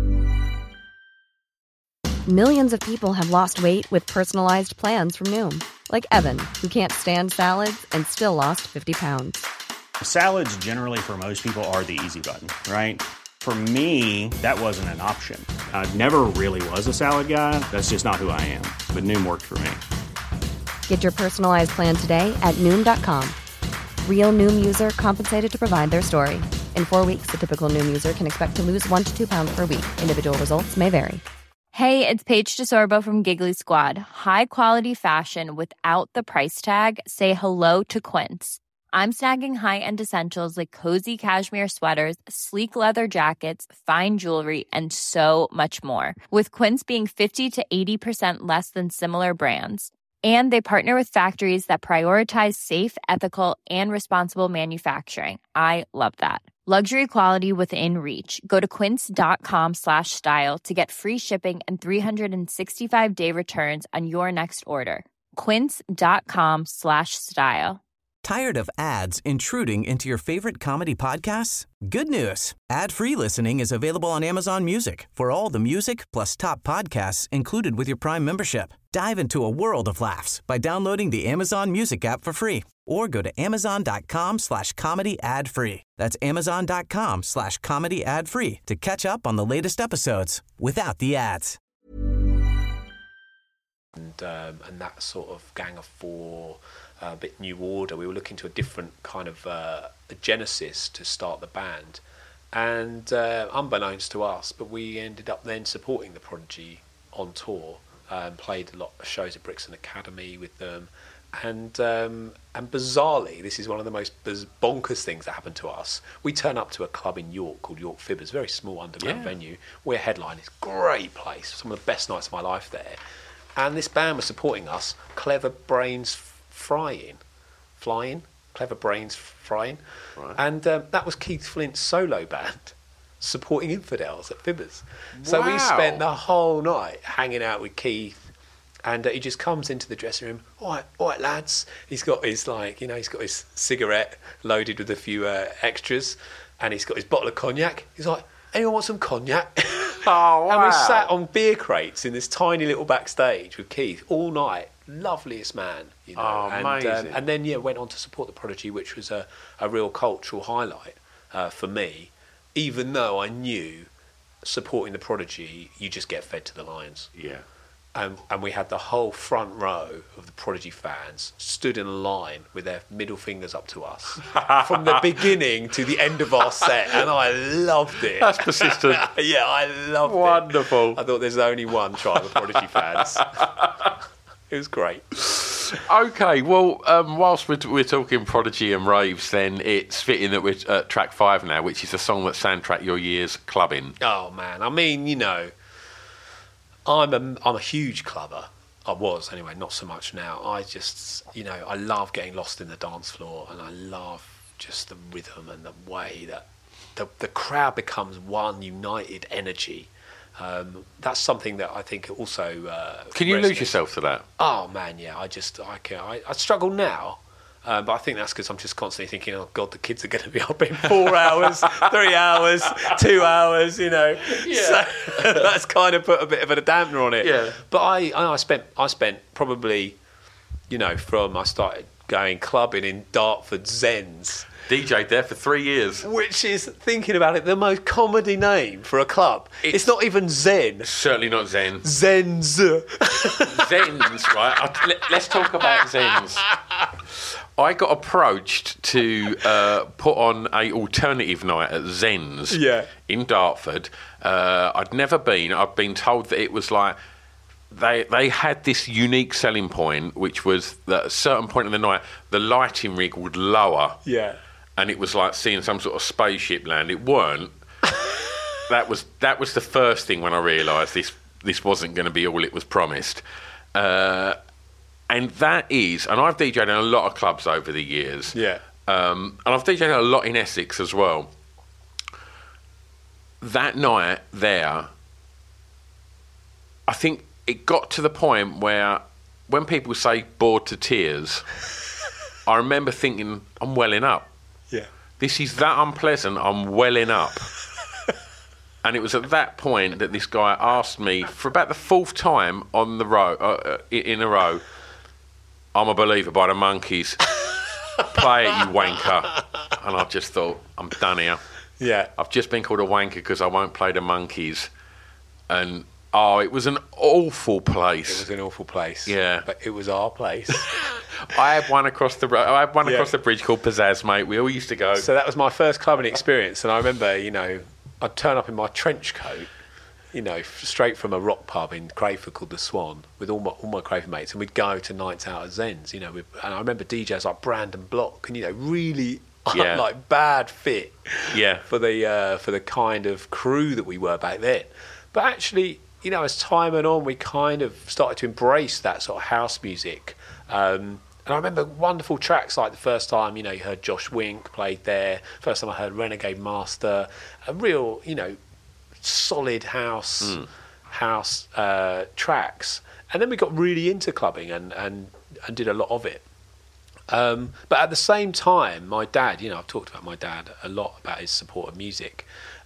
millions of people have lost weight with personalized plans from Noom. Like Evan, who can't stand salads and still lost 50 pounds. Salads generally for most people are the easy button, right? For me, that wasn't an option. I never really was a salad guy. That's just not who I am. But Noom worked for me. Get your personalized plan today at Noom.com. Real Noom user compensated to provide their story. In 4 weeks, the typical Noom user can expect to lose 1 to 2 pounds per week. Individual results may vary. Hey, it's Paige DeSorbo from Giggly Squad. High quality fashion without the price tag. Say hello to Quince. I'm snagging high-end essentials like cozy cashmere sweaters, sleek leather jackets, fine jewelry, and so much more. With Quince being 50 to 80% less than similar brands. And they partner with factories that prioritize safe, ethical, and responsible manufacturing. I love that. Luxury quality within reach. Go to quince.com/style to get free shipping and 365-day returns on your next order. Quince.com/style. Tired of ads intruding into your favorite comedy podcasts? Good news. Ad-free listening is available on Amazon Music for all the music plus top podcasts included with your Prime membership. Dive into a world of laughs by downloading the Amazon Music app for free or go to amazon.com/comedy ad-free. That's amazon.com/comedy ad-free to catch up on the latest episodes without the ads. And that sort of Gang of Four, a bit New Order. We were looking to a different kind of a genesis to start the band, and unbeknownst to us, but we ended up then supporting the Prodigy on tour. Played a lot of shows at Brixton Academy with them, and bizarrely, this is one of the most bonkers things that happened to us. We turn up to a club in York called York Fibbers, very small underground venue. We're headlining. It's a great place, some of the best nights of my life there. And this band was supporting us, Clever Brains Flying. Clever Brains Flying. Right. And that was Keith Flint's solo band supporting Infidels at Fibbers. So we spent the whole night hanging out with Keith, and he just comes into the dressing room. All right, lads. He's got his he's got his cigarette loaded with a few extras, and he's got his bottle of cognac. He's like, anyone want some cognac? Oh, wow. And we sat on beer crates in this tiny little backstage with Keith all night. Loveliest man, you know. Oh, amazing. And then went on to support the Prodigy, which was a real cultural highlight for me. Even though I knew supporting the Prodigy, you just get fed to the lions. Yeah. And we had the whole front row of the Prodigy fans stood in a line with their middle fingers up to us from the beginning to the end of our set, and I loved it. That's persistent. Yeah, I loved it. Wonderful. I thought there's only one tribe of Prodigy fans. It was great. Okay, well, whilst we're talking Prodigy and raves, then it's fitting that we're at track 5 now, which is a song that soundtracked your years clubbing. Oh, man. I mean, you know, I'm a huge clubber. I was, anyway, not so much now. I just, you know, I love getting lost in the dance floor, and I love just the rhythm and the way that the crowd becomes one united energy. That's something that I think also can you resonates. lose yourself to that? Oh man, yeah. I struggle now, but I think that's because I'm just constantly thinking, oh God, the kids are going to be up in 4 hours, 3 hours, 2 hours, you know. Yeah. So that's kind of put a bit of a dampener on it. Yeah. But I spent probably, you know, I started going clubbing in Dartford Zens. DJ'd there for 3 years. Which is, thinking about it, the most comedy name for a club. It's not even Zen. Certainly not Zen. Zens. Zens, right? Let's talk about Zens. I got approached to put on a alternative night at Zens in Dartford. I'd never been. I'd been told that it was like they had this unique selling point, which was that at a certain point in the night, the lighting rig would lower. Yeah. And it was like seeing some sort of spaceship land. It weren't. That was the first thing when I realised this wasn't going to be all it was promised. And that is, and I've DJed in a lot of clubs over the years. Yeah. And I've DJed a lot in Essex as well. That night there, I think it got to the point where when people say bored to tears, I remember thinking, I'm welling up. Yeah. This is that unpleasant, I'm welling up. And it was at that point that this guy asked me, for about the 4th time on the row, in a row, I'm a Believer by the Monkees. Play it, you wanker. And I just thought, I'm done here. Yeah. I've just been called a wanker because I won't play the Monkees. And, it was an awful place. It was an awful place. Yeah. But it was our place. I had one across the across the bridge called Pizzazz, mate. We all used to go. So that was my first clubbing experience. And I remember, you know, I'd turn up in my trench coat, you know, straight from a rock pub in Crayford called the Swan with all my Crayford mates, and we'd go to nights out at Zens, you know, and I remember DJs like Brandon Block, and, you know, really like bad fit for the kind of crew that we were back then. But actually, you know, as time went on, we kind of started to embrace that sort of house music. And I remember wonderful tracks like the first time, you know, you heard Josh Wink played there. First time I heard Renegade Master, a real, you know, solid house tracks. And then we got really into clubbing and did a lot of it. But at the same time, my dad, you know, I've talked about my dad a lot about his support of music.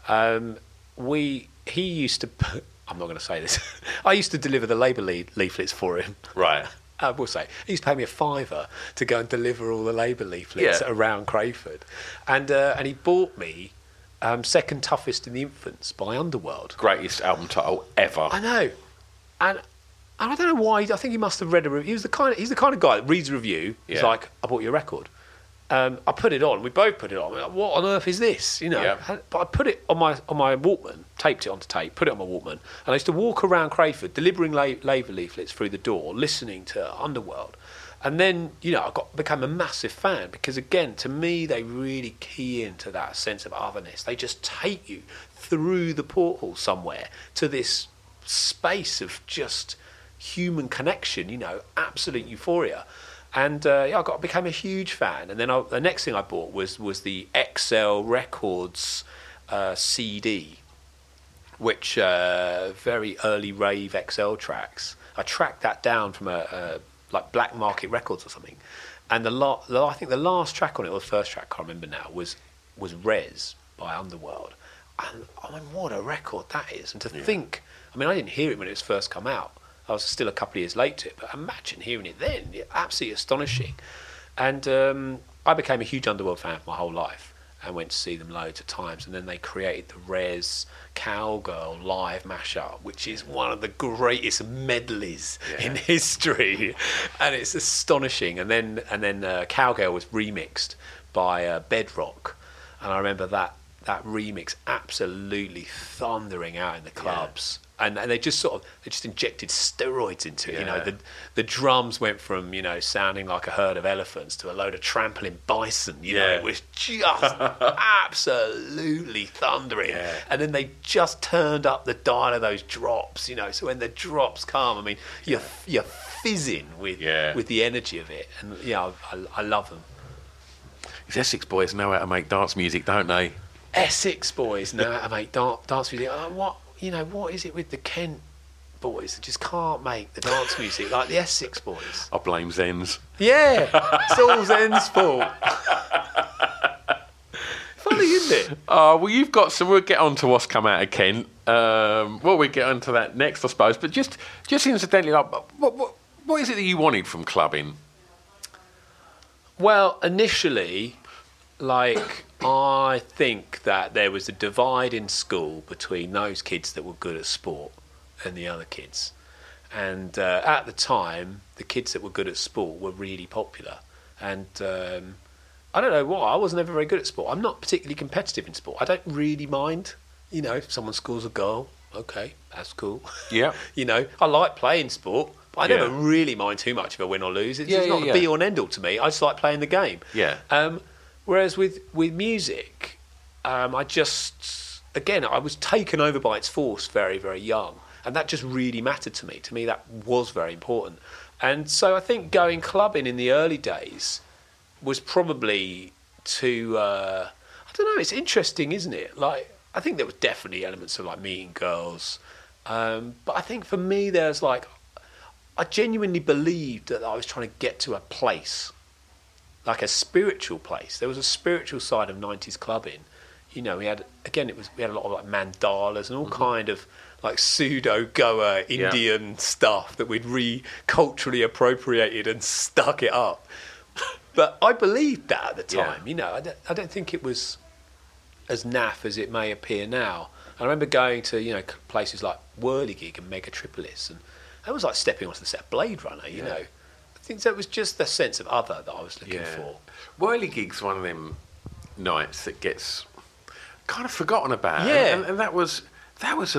He used to, I'm not going to say this, I used to deliver the Labour leaflets for him. Right. I will say, he used to pay me £5 to go and deliver all the Labour leaflets around Crayford. And he bought me Second Toughest in the Infants by Underworld. Greatest album title ever. I know. And I don't know why, I think he must have read a review. He's the kind of guy that reads a review. He's like, I bought you a record. I put it on. We both put it on. Like, what on earth is this? You know. Yeah. But I put it on my Walkman, taped it onto tape, put it on my Walkman, and I used to walk around Crayford, delivering Labour leaflets through the door, listening to Underworld, and then, you know, became a massive fan because, again, to me, they really key into that sense of otherness. They just take you through the porthole somewhere to this space of just human connection. You know, absolute euphoria. And I became a huge fan. And then the next thing I bought was the XL Records CD, which very early rave XL tracks. I tracked that down from like Black Market Records or something. And I think the last track on it, or the first track, I can't remember now, was Res by Underworld. And I mean, what a record that is! And to think, I mean, I didn't hear it when it was first come out. I was still a couple of years late to it, but imagine hearing it then. Absolutely astonishing. And I became a huge Underworld fan for my whole life and went to see them loads of times. And then they created the Res Cowgirl live mashup, which is one of the greatest medleys in history. And it's astonishing. And then Cowgirl was remixed by Bedrock. And I remember that remix absolutely thundering out in the clubs. And they just injected steroids into it. You know, the drums went from, you know, sounding like a herd of elephants to a load of trampling bison. You know, it was just absolutely thundering. Yeah. And then they just turned up the dial of those drops. You know, so when the drops come, I mean, you're fizzing with the energy of it. And I love them. These Essex boys know how to make dance music, don't they? Essex boys know how to make dance music. What is it with the Kent boys that just can't make the dance music like the Essex boys? I blame Zens. Yeah, it's all Zen's fault. Funny, isn't it? Well, you've got some. We'll get on to what's come out of Kent. We'll get on to that next, I suppose. But just incidentally, like, what is it that you wanted from clubbing? Well, initially, like, I think that there was a divide in school between those kids that were good at sport and the other kids. And at the time, the kids that were good at sport were really popular. And I don't know why, I wasn't ever very good at sport. I'm not particularly competitive in sport. I don't really mind, you know, if someone scores a goal, okay, that's cool. Yeah. You know, I like playing sport, but I never really mind too much if I win or lose. It's not the be-all and end-all to me. I just like playing the game. Yeah. Whereas with music, I was taken over by its force very, very young. And that just really mattered to me. To me, that was very important. And so I think going clubbing in the early days was probably I don't know, it's interesting, isn't it? Like, I think there was definitely elements of, like, meeting girls. But I think for me, there's, like, I genuinely believed that I was trying to get to a place, like a spiritual place. There was a spiritual side of 90s clubbing. You know, we had a lot of, like, mandalas and all kind of, like, pseudo-Goa Indian stuff that we'd culturally appropriated and stuck it up. But I believed that at the time. You know, I don't think it was as naff as it may appear now. I remember going to, you know, places like Whirligig and Megatripolis, and that was like stepping onto the set of Blade Runner, you know. I think that was just the sense of other that I was looking for. Whirligig's one of them nights that gets kind of forgotten about. Yeah. And that was a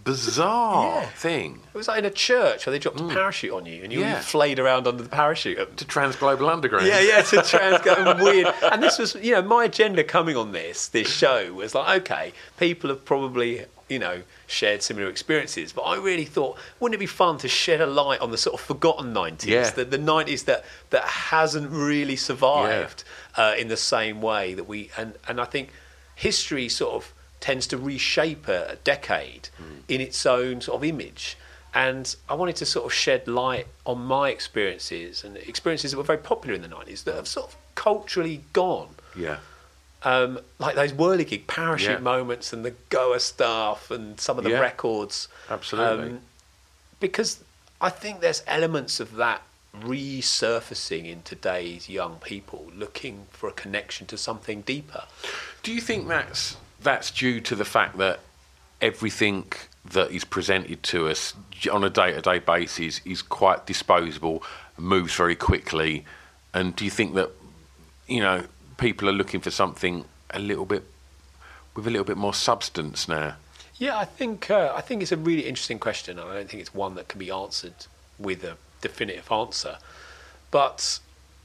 bizarre thing. It was like in a church where they dropped a parachute on you and you flayed around under the parachute. To Transglobal Underground. Yeah, to Transglobal. Weird. And this was, my agenda coming on this show was like, okay, people have probably, shared similar experiences, but I really thought, wouldn't it be fun to shed a light on the sort of forgotten 90s, the 90s that hasn't really survived in the same way that we, and I think history sort of tends to reshape a decade in its own sort of image. And I wanted to sort of shed light on my experiences and experiences that were very popular in the 90s that have sort of culturally gone. Yeah. Like those whirligig parachute moments and the Goa stuff and some of the records. Absolutely. Because I think there's elements of that resurfacing in today's young people looking for a connection to something deeper. Do you think that's due to the fact that everything that is presented to us on a day-to-day basis is quite disposable, moves very quickly, and do you think that people are looking for something with a little bit more substance now? Yeah, I think it's a really interesting question, and I don't think it's one that can be answered with a definitive answer. But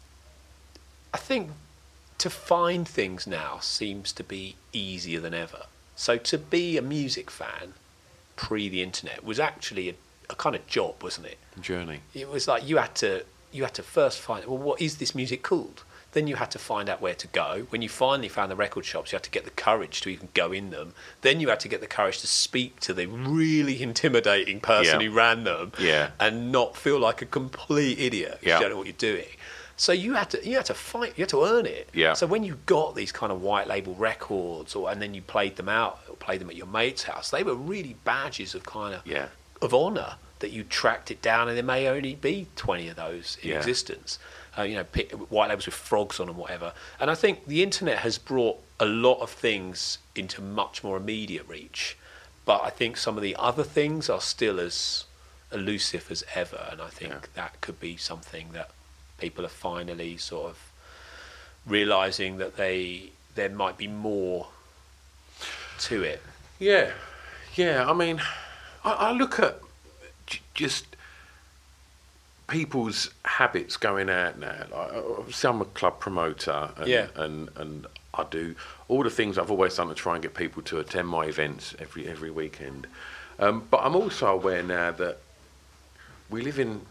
I think to find things now seems to be easier than ever. So to be a music fan pre the internet was actually a kind of job, wasn't it? Journey. It was like you had to first find, well, what is this music called? Then you had to find out where to go. When you finally found the record shops, you had to get the courage to even go in them. Then you had to get the courage to speak to the really intimidating person who ran them and not feel like a complete idiot because you don't know what you're doing. So you had to fight, you had to earn it. Yeah. So when you got these kind of white label records and then you played them out or played them at your mate's house, they were really badges of kind of honour that you tracked it down, and there may only be 20 of those in existence. White labels with frogs on them, whatever. And I think the internet has brought a lot of things into much more immediate reach. But I think some of the other things are still as elusive as ever. And I think that could be something that people are finally sort of realising that there might be more to it. Yeah. I mean, I look at just people's habits going out now. Like, obviously I'm a club promoter and I do all the things I've always done to try and get people to attend my events every weekend. But I'm also aware now that we live in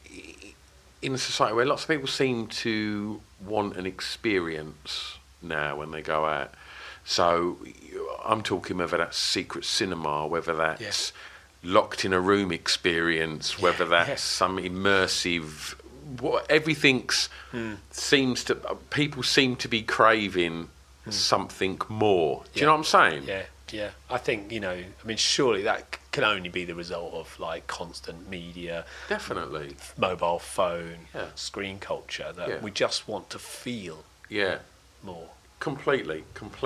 a society where lots of people seem to want an experience now when they go out. So I'm talking whether that's secret cinema, whether that's locked in a room experience, whether that's some immersive, people seem to be craving something more. Do you know what I'm saying? Yeah. I think, surely that can only be the result of like constant media. Definitely. Mobile phone, screen culture, that we just want to feel more. Completely.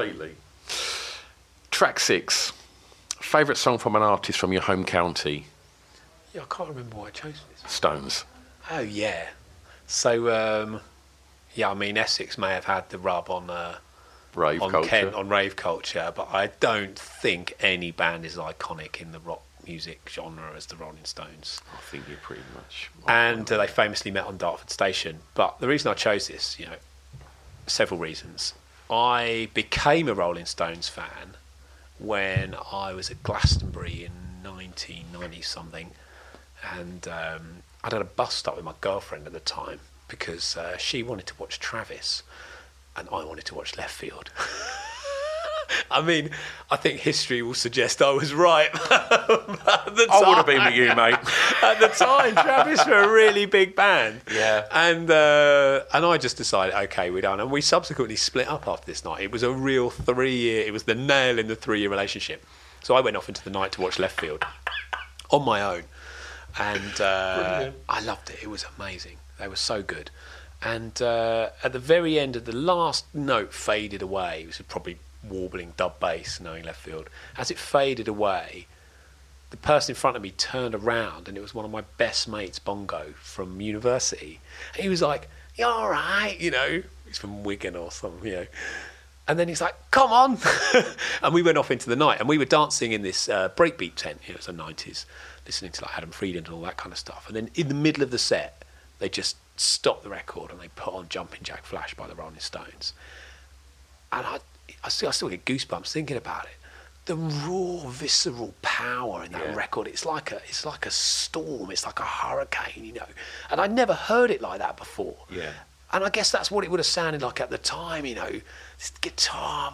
Track 6. Favourite song from an artist from your home county? Yeah, I can't remember why I chose this. Stones. Oh, yeah. So, Essex may have had the rub on rave culture. Kent, on rave culture, but I don't think any band is iconic in the rock music genre as the Rolling Stones. I think you're pretty much... And they famously met on Dartford Station. But the reason I chose this, several reasons. I became a Rolling Stones fan when I was at Glastonbury in 1990-something, and I'd had a bus stop with my girlfriend at the time because she wanted to watch Travis and I wanted to watch Left Field. I mean, I think history will suggest I was right. At the time, I would have been with you, mate. At the time, Travis were a really big band. Yeah. And I just decided, okay, we're done. And we subsequently split up after this night. It was a real 3-year, it was the nail in the 3-year relationship. So I went off into the night to watch Left Field on my own. And I loved it. It was amazing. They were so good. And at the very end of the last note faded away, it was probably warbling dub bass, knowing Left Field. As it faded away, the person in front of me turned around and it was one of my best mates, Bongo, from university. And he was like, "You all right?" He's from Wigan or something, And then he's like, come on. And we went off into the night, and we were dancing in this breakbeat tent. It was the 90s, listening to like Adam Friedland and all that kind of stuff. And then in the middle of the set, they just stopped the record and they put on Jumpin' Jack Flash by the Rolling Stones. And I still get goosebumps thinking about it. The raw, visceral power in that record. It's like a storm. It's like a hurricane, you know. And I'd never heard it like that before. Yeah. And I guess that's what it would have sounded like at the time, you know. This guitar,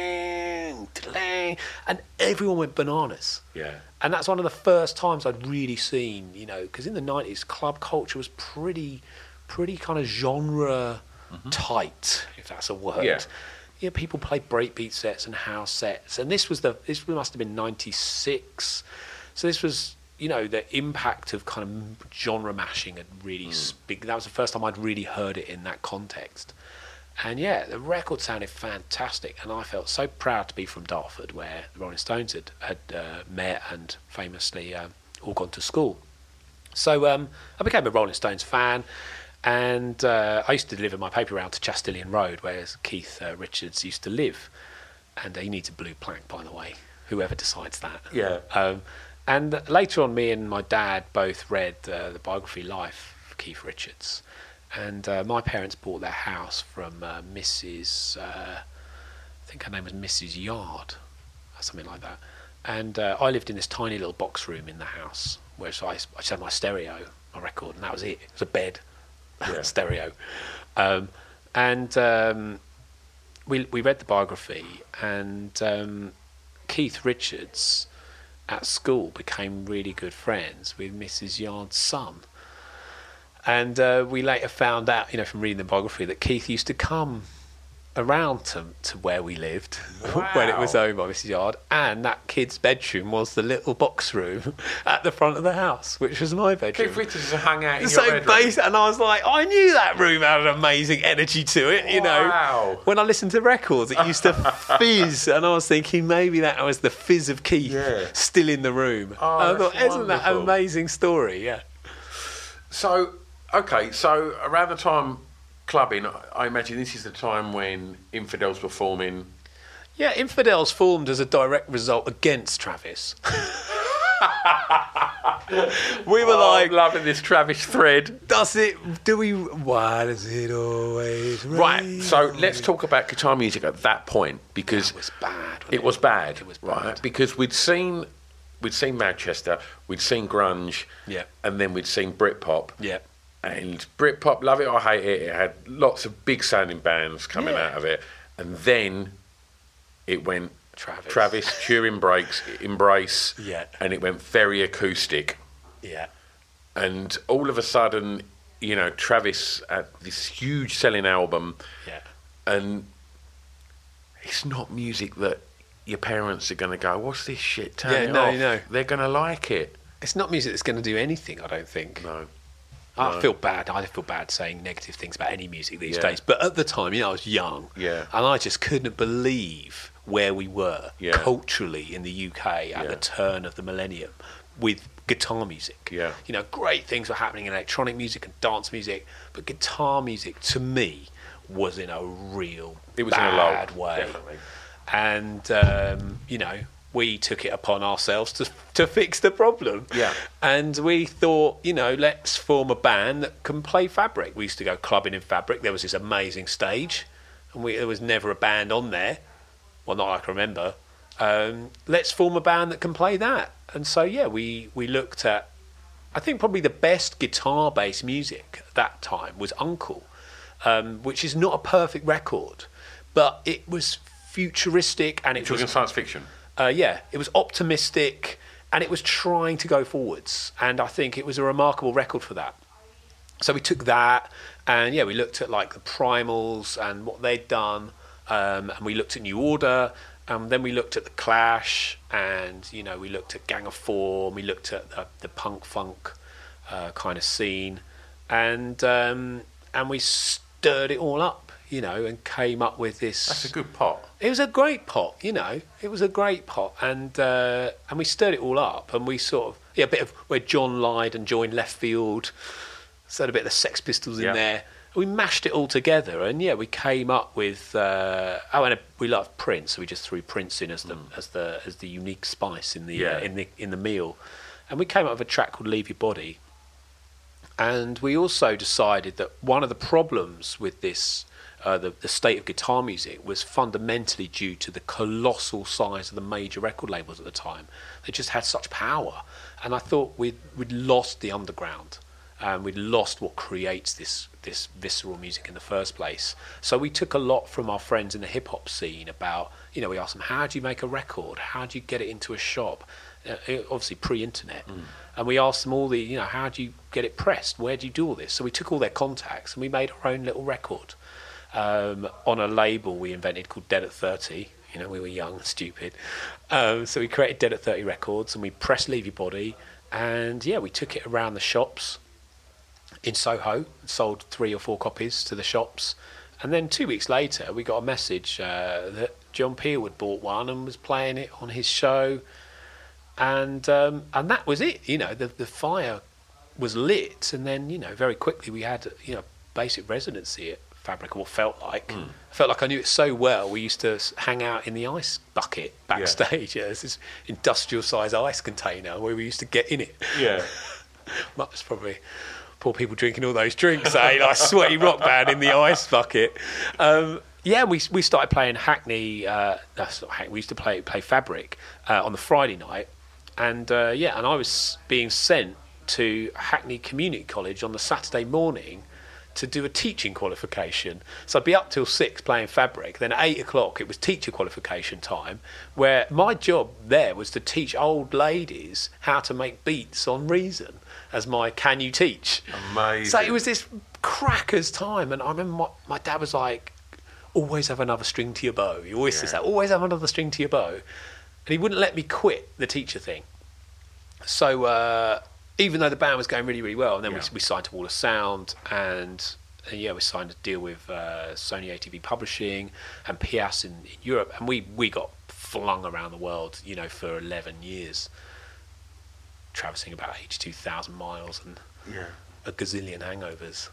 and everyone went bananas. Yeah. And that's one of the first times I'd really seen, you know, because in the 90s, club culture was pretty kind of genre tight, if that's a word. Yeah. Yeah, people played breakbeat sets and house sets, and this must have been 96. So this was, you know, the impact of kind of genre mashing had really big. That was the first time I'd really heard it in that context. And yeah, the record sounded fantastic, and I felt so proud to be from Dartford, where the Rolling Stones had met and famously all gone to school. So I became a Rolling Stones fan. And I used to deliver my paper round to Chastilian Road, where Keith Richards used to live. And he needs a blue plaque, by the way, whoever decides that. Yeah. And later on, me and my dad both read the biography Life of Keith Richards. And my parents bought their house from Mrs. I think her name was Mrs. Yard, or something like that. And I lived in this tiny little box room in the house, where I just had my stereo, my record, and that was it. It was a bed. Stereo. We read the biography, and Keith Richards at school became really good friends with Mrs. Yard's son. And we later found out, you know, from reading the biography, that Keith used to come around to where we lived when it was owned by Mrs. Yard, and that kid's bedroom was the little box room at the front of the house, which was my bedroom. Keith Richards hung out in your bedroom. And I was like, I knew that room had an amazing energy to it, you know. When I listened to records, it used to fizz, and I was thinking maybe that was the fizz of Keith still in the room. I thought, isn't that an amazing story? Yeah. So, okay, so around the time clubbing, I imagine this is the time when Infidels were forming. Yeah, Infidels formed as a direct result against Travis. We were like, loving this Travis thread. Why does it always rain? Right, so let's talk about guitar music at that point, because it was bad. It was bad, right? Because we'd seen Manchester, we'd seen grunge, and then we'd seen Britpop. Yeah. And Britpop, love it or hate it, it had lots of big sounding bands coming out of it. And then it went Travis during breaks, Embrace, and it went very acoustic. Yeah. And all of a sudden, you know, Travis had this huge selling album. Yeah. And it's not music that your parents are going to go, what's this shit? Turn it off. No. They're going to like it. It's not music that's going to do anything, I don't think. No. I feel bad. I feel bad saying negative things about any music these days. But at the time, you know, I was young. Yeah. And I just couldn't believe where we were culturally in the UK at the turn of the millennium with guitar music. Yeah. You know, great things were happening in electronic music and dance music, but guitar music, to me, was in a real bad way. Definitely. And, you know, we took it upon ourselves to fix the problem. Yeah. And we thought, you know, let's form a band that can play Fabric. We used to go clubbing in Fabric. There was this amazing stage, and there was never a band on there. Well, not I can remember. Let's form a band that can play that. And so, yeah, we looked at, I think probably the best guitar-based music at that time was Uncle, which is not a perfect record, but it was futuristic and it was science fiction. It was optimistic and it was trying to go forwards, and I think it was a remarkable record for that. So we took that and we looked at like the Primals and what they'd done, and we looked at New Order, and then we looked at the Clash, and you know, we looked at Gang of Four, and we looked at the punk funk kind of scene, and we stirred it all up, you know, and came up with this. That's a good pot. It was a great pot, you know. It was a great pot, and we stirred it all up, and we sort of a bit of where John lied and joined Left Field, so had a bit of the Sex Pistols in there, We mashed it all together, and we came up with. And we love Prince, so we just threw Prince in as the unique spice in the meal, and we came up with a track called "Leave Your Body." And we also decided that one of the problems with this, the state of guitar music, was fundamentally due to the colossal size of the major record labels at the time. They just had such power, and I thought we'd lost the underground. We'd lost what creates this visceral music in the first place. So we took a lot from our friends in the hip hop scene about, we asked them, how do you make a record? How do you get it into a shop? Obviously pre-internet. And we asked them all how do you get it pressed? Where do you do all this? So we took all their contacts and we made our own little record on a label we invented called Dead at 30. We were young and stupid. So we created Dead at 30 Records, and we pressed Leave Your Body. And we took it around the shops in Soho, sold 3 or 4 copies to the shops, and then 2 weeks later we got a message that John Peel had bought one and was playing it on his show, and that was it. The fire was lit, and then very quickly we had basic residency at Fabric, or what felt like. I felt like I knew it so well. We used to hang out in the ice bucket backstage. There's this industrial size ice container where we used to get in it. Much probably poor people drinking all those drinks, like sweaty rock band in the ice bucket. We started playing Hackney. That's not Hackney. We used to play Fabric on the Friday night, and and I was being sent to Hackney Community College on the Saturday morning to do a teaching qualification. So I'd be up till 6 playing Fabric. Then at 8 o'clock it was teacher qualification time, where my job there was to teach old ladies how to make beats on Reason as my Can You Teach? Amazing. So it was this cracker's time, and I remember my dad was like, always have another string to your bow. He always says that, always have another string to your bow. And he wouldn't let me quit the teacher thing. So even though the band was going really, really well, and then we signed to Wall of Sound, and we signed a deal with Sony ATV Publishing and Pias in Europe, and we got flung around the world, for 11 years. Traversing about 82,000 miles and a gazillion hangovers.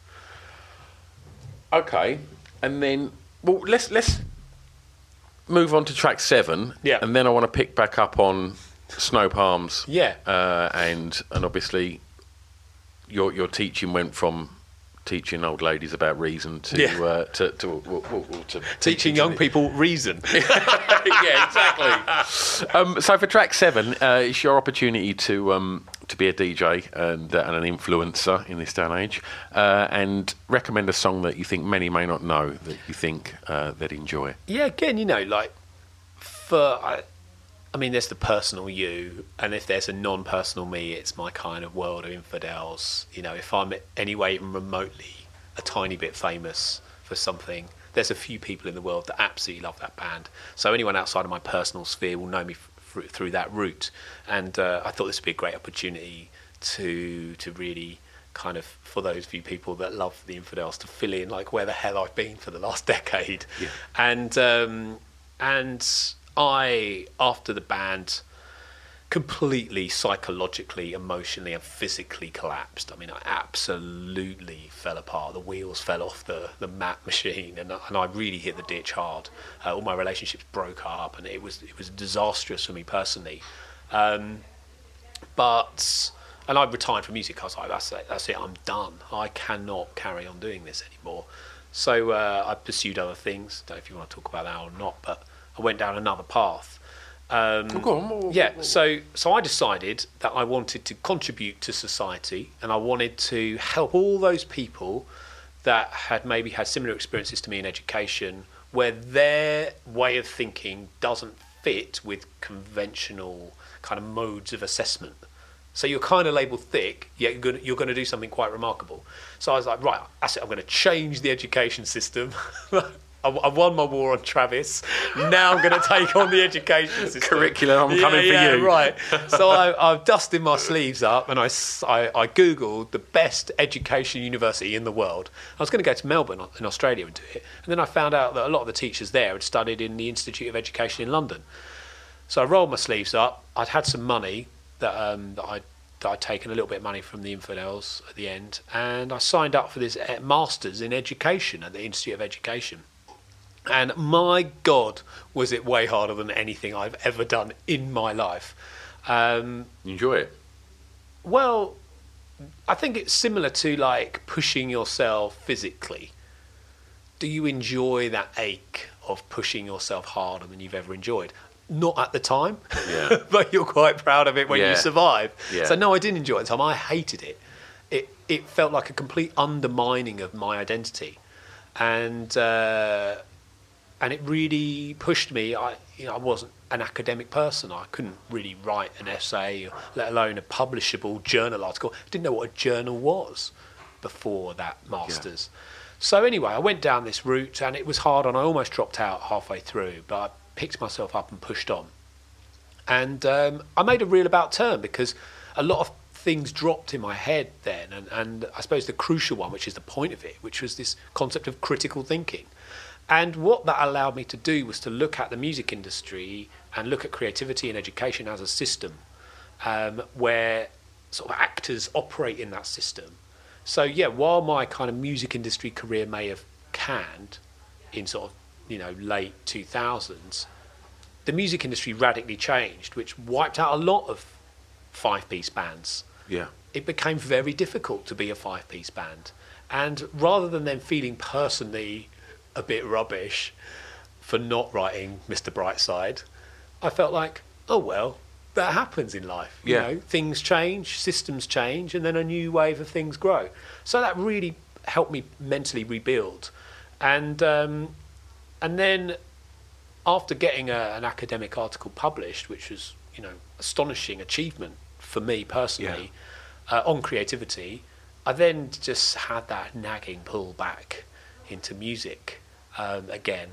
Okay, and then let's move on to track 7. And then I want to pick back up on Snow Palms. And obviously your teaching went from teaching old ladies about Reason to teaching young people Reason. Exactly. So for track 7, it's your opportunity to be a DJ and an influencer in this day and age, and recommend a song that you think many may not know that you think they'd enjoy. Again, there's the personal you, and if there's a non-personal me, it's my kind of world of infidels. If I'm any way even remotely a tiny bit famous for something, there's a few people in the world that absolutely love that band. So anyone outside of my personal sphere will know me through that route. And I thought this would be a great opportunity to really kind of, for those few people that love the infidels, to fill in like where the hell I've been for the last decade. And I, after the band completely psychologically, emotionally and physically collapsed, I absolutely fell apart. The wheels fell off the map machine, and I really hit the ditch hard. All my relationships broke up, and it was disastrous for me personally. And I retired from music. I was like, that's it, I'm done. I cannot carry on doing this anymore. So I pursued other things. Don't know if you want to talk about that or not, but I went down another path. So I decided that I wanted to contribute to society, and I wanted to help all those people that had maybe had similar experiences to me in education, where their way of thinking doesn't fit with conventional kind of modes of assessment. So you're kind of labelled thick, yet you're going to do something quite remarkable. So I was like, right, that's it, I'm going to change the education system. I won my war on Travis. Now I'm going to take on the education system. Curriculum, I'm coming for you. Right. So I've dusted my sleeves up, and I Googled the best education university in the world. I was going to go to Melbourne in Australia and do it. And then I found out that a lot of the teachers there had studied in the Institute of Education in London. So I rolled my sleeves up. I'd had some money that that I'd taken a little bit of money from the Infidels at the end, and I signed up for this Masters in Education at the Institute of Education. And my God, was it way harder than anything I've ever done in my life. You enjoy it? Well, I think it's similar to like pushing yourself physically. Do you enjoy that ache of pushing yourself harder than you've ever enjoyed? Not at the time, but you're quite proud of it when you survive. Yeah. So no, I didn't enjoy it at the time. I hated it. It felt like a complete undermining of my identity, and it really pushed me. I wasn't an academic person. I couldn't really write an essay, let alone a publishable journal article. I didn't know what a journal was before that Masters. Yeah. So anyway, I went down this route, and it was hard, and I almost dropped out halfway through, but I picked myself up and pushed on. And I made a real about turn, because a lot of things dropped in my head then, and I suppose the crucial one, which is the point of it, which was this concept of critical thinking. And what that allowed me to do was to look at the music industry and look at creativity and education as a system, where sort of actors operate in that system. So yeah, while my kind of music industry career may have canned in sort of, late 2000s, the music industry radically changed, which wiped out a lot of five-piece bands. Yeah. It became very difficult to be a five-piece band. And rather than them feeling personally a bit rubbish for not writing Mr. Brightside, I felt like, oh well, that happens in life. You know, things change, systems change, and then a new wave of things grow. So that really helped me mentally rebuild. And then after getting an academic article published, which was, astonishing achievement for me personally, on creativity, I then just had that nagging pull back into music again.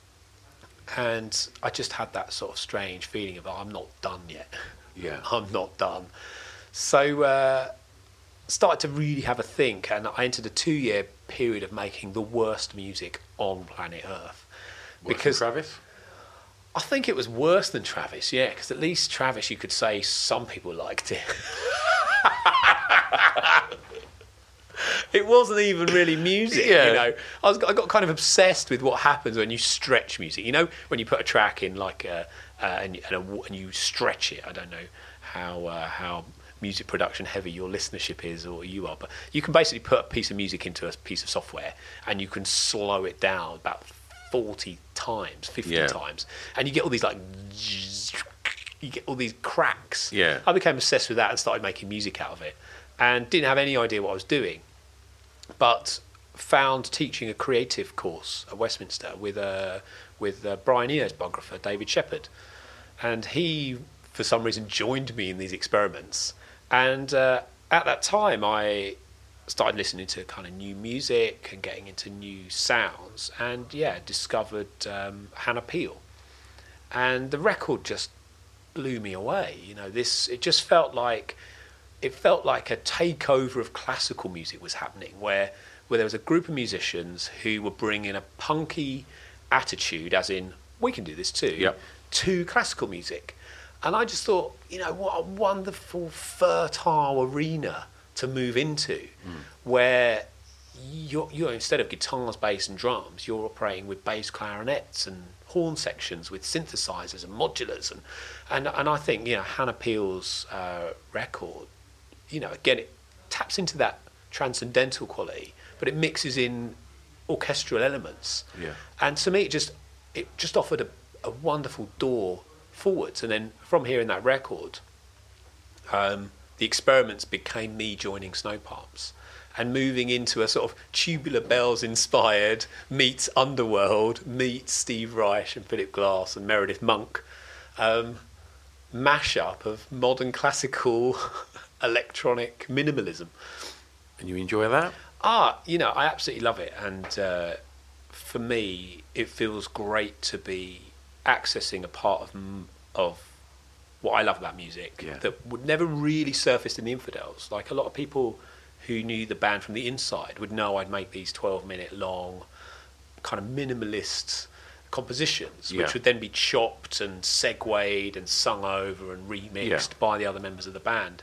And I just had that sort of strange feeling of, I'm not done yet. Yeah. I'm not done. So started to really have a think, and I entered a 2-year period of making the worst music on planet Earth. Because Travis? I think it was worse than Travis, yeah, because at least Travis, you could say some people liked it. It wasn't even really music, I got kind of obsessed with what happens when you stretch music. When you put a track in and you stretch it. I don't know how music production heavy your listenership is or you are, but you can basically put a piece of music into a piece of software and you can slow it down about 40 times, 50 times, and you get all these cracks. Yeah. I became obsessed with that and started making music out of it, and didn't have any idea what I was doing. But found teaching a creative course at Westminster with Brian Eno's biographer, David Shepherd. And he, for some reason, joined me in these experiments. And at that time, I started listening to kind of new music and getting into new sounds. And, discovered Hannah Peel. And the record just blew me away. It just felt like... It felt like a takeover of classical music was happening, where there was a group of musicians who were bringing a punky attitude, as in, we can do this too, to classical music. And I just thought, what a wonderful, fertile arena to move into, where you're instead of guitars, bass and drums, you're operating with bass clarinets and horn sections with synthesizers and modulars. And I think, Hannah Peel's record, again, it taps into that transcendental quality, but it mixes in orchestral elements. Yeah. And to me, it just offered a wonderful door forwards. And then from hearing that record, the experiments became me joining Snow Palms and moving into a sort of Tubular Bells inspired meets Underworld, meets Steve Reich and Philip Glass and Meredith Monk mashup of modern classical electronic minimalism. And you enjoy that? I absolutely love it. And for me, it feels great to be accessing a part of what I love about music that would never really surface in the Infidels. Like a lot of people who knew the band from the inside would know I'd make these 12-minute long kind of minimalist compositions, which would then be chopped and segued and sung over and remixed by the other members of the band.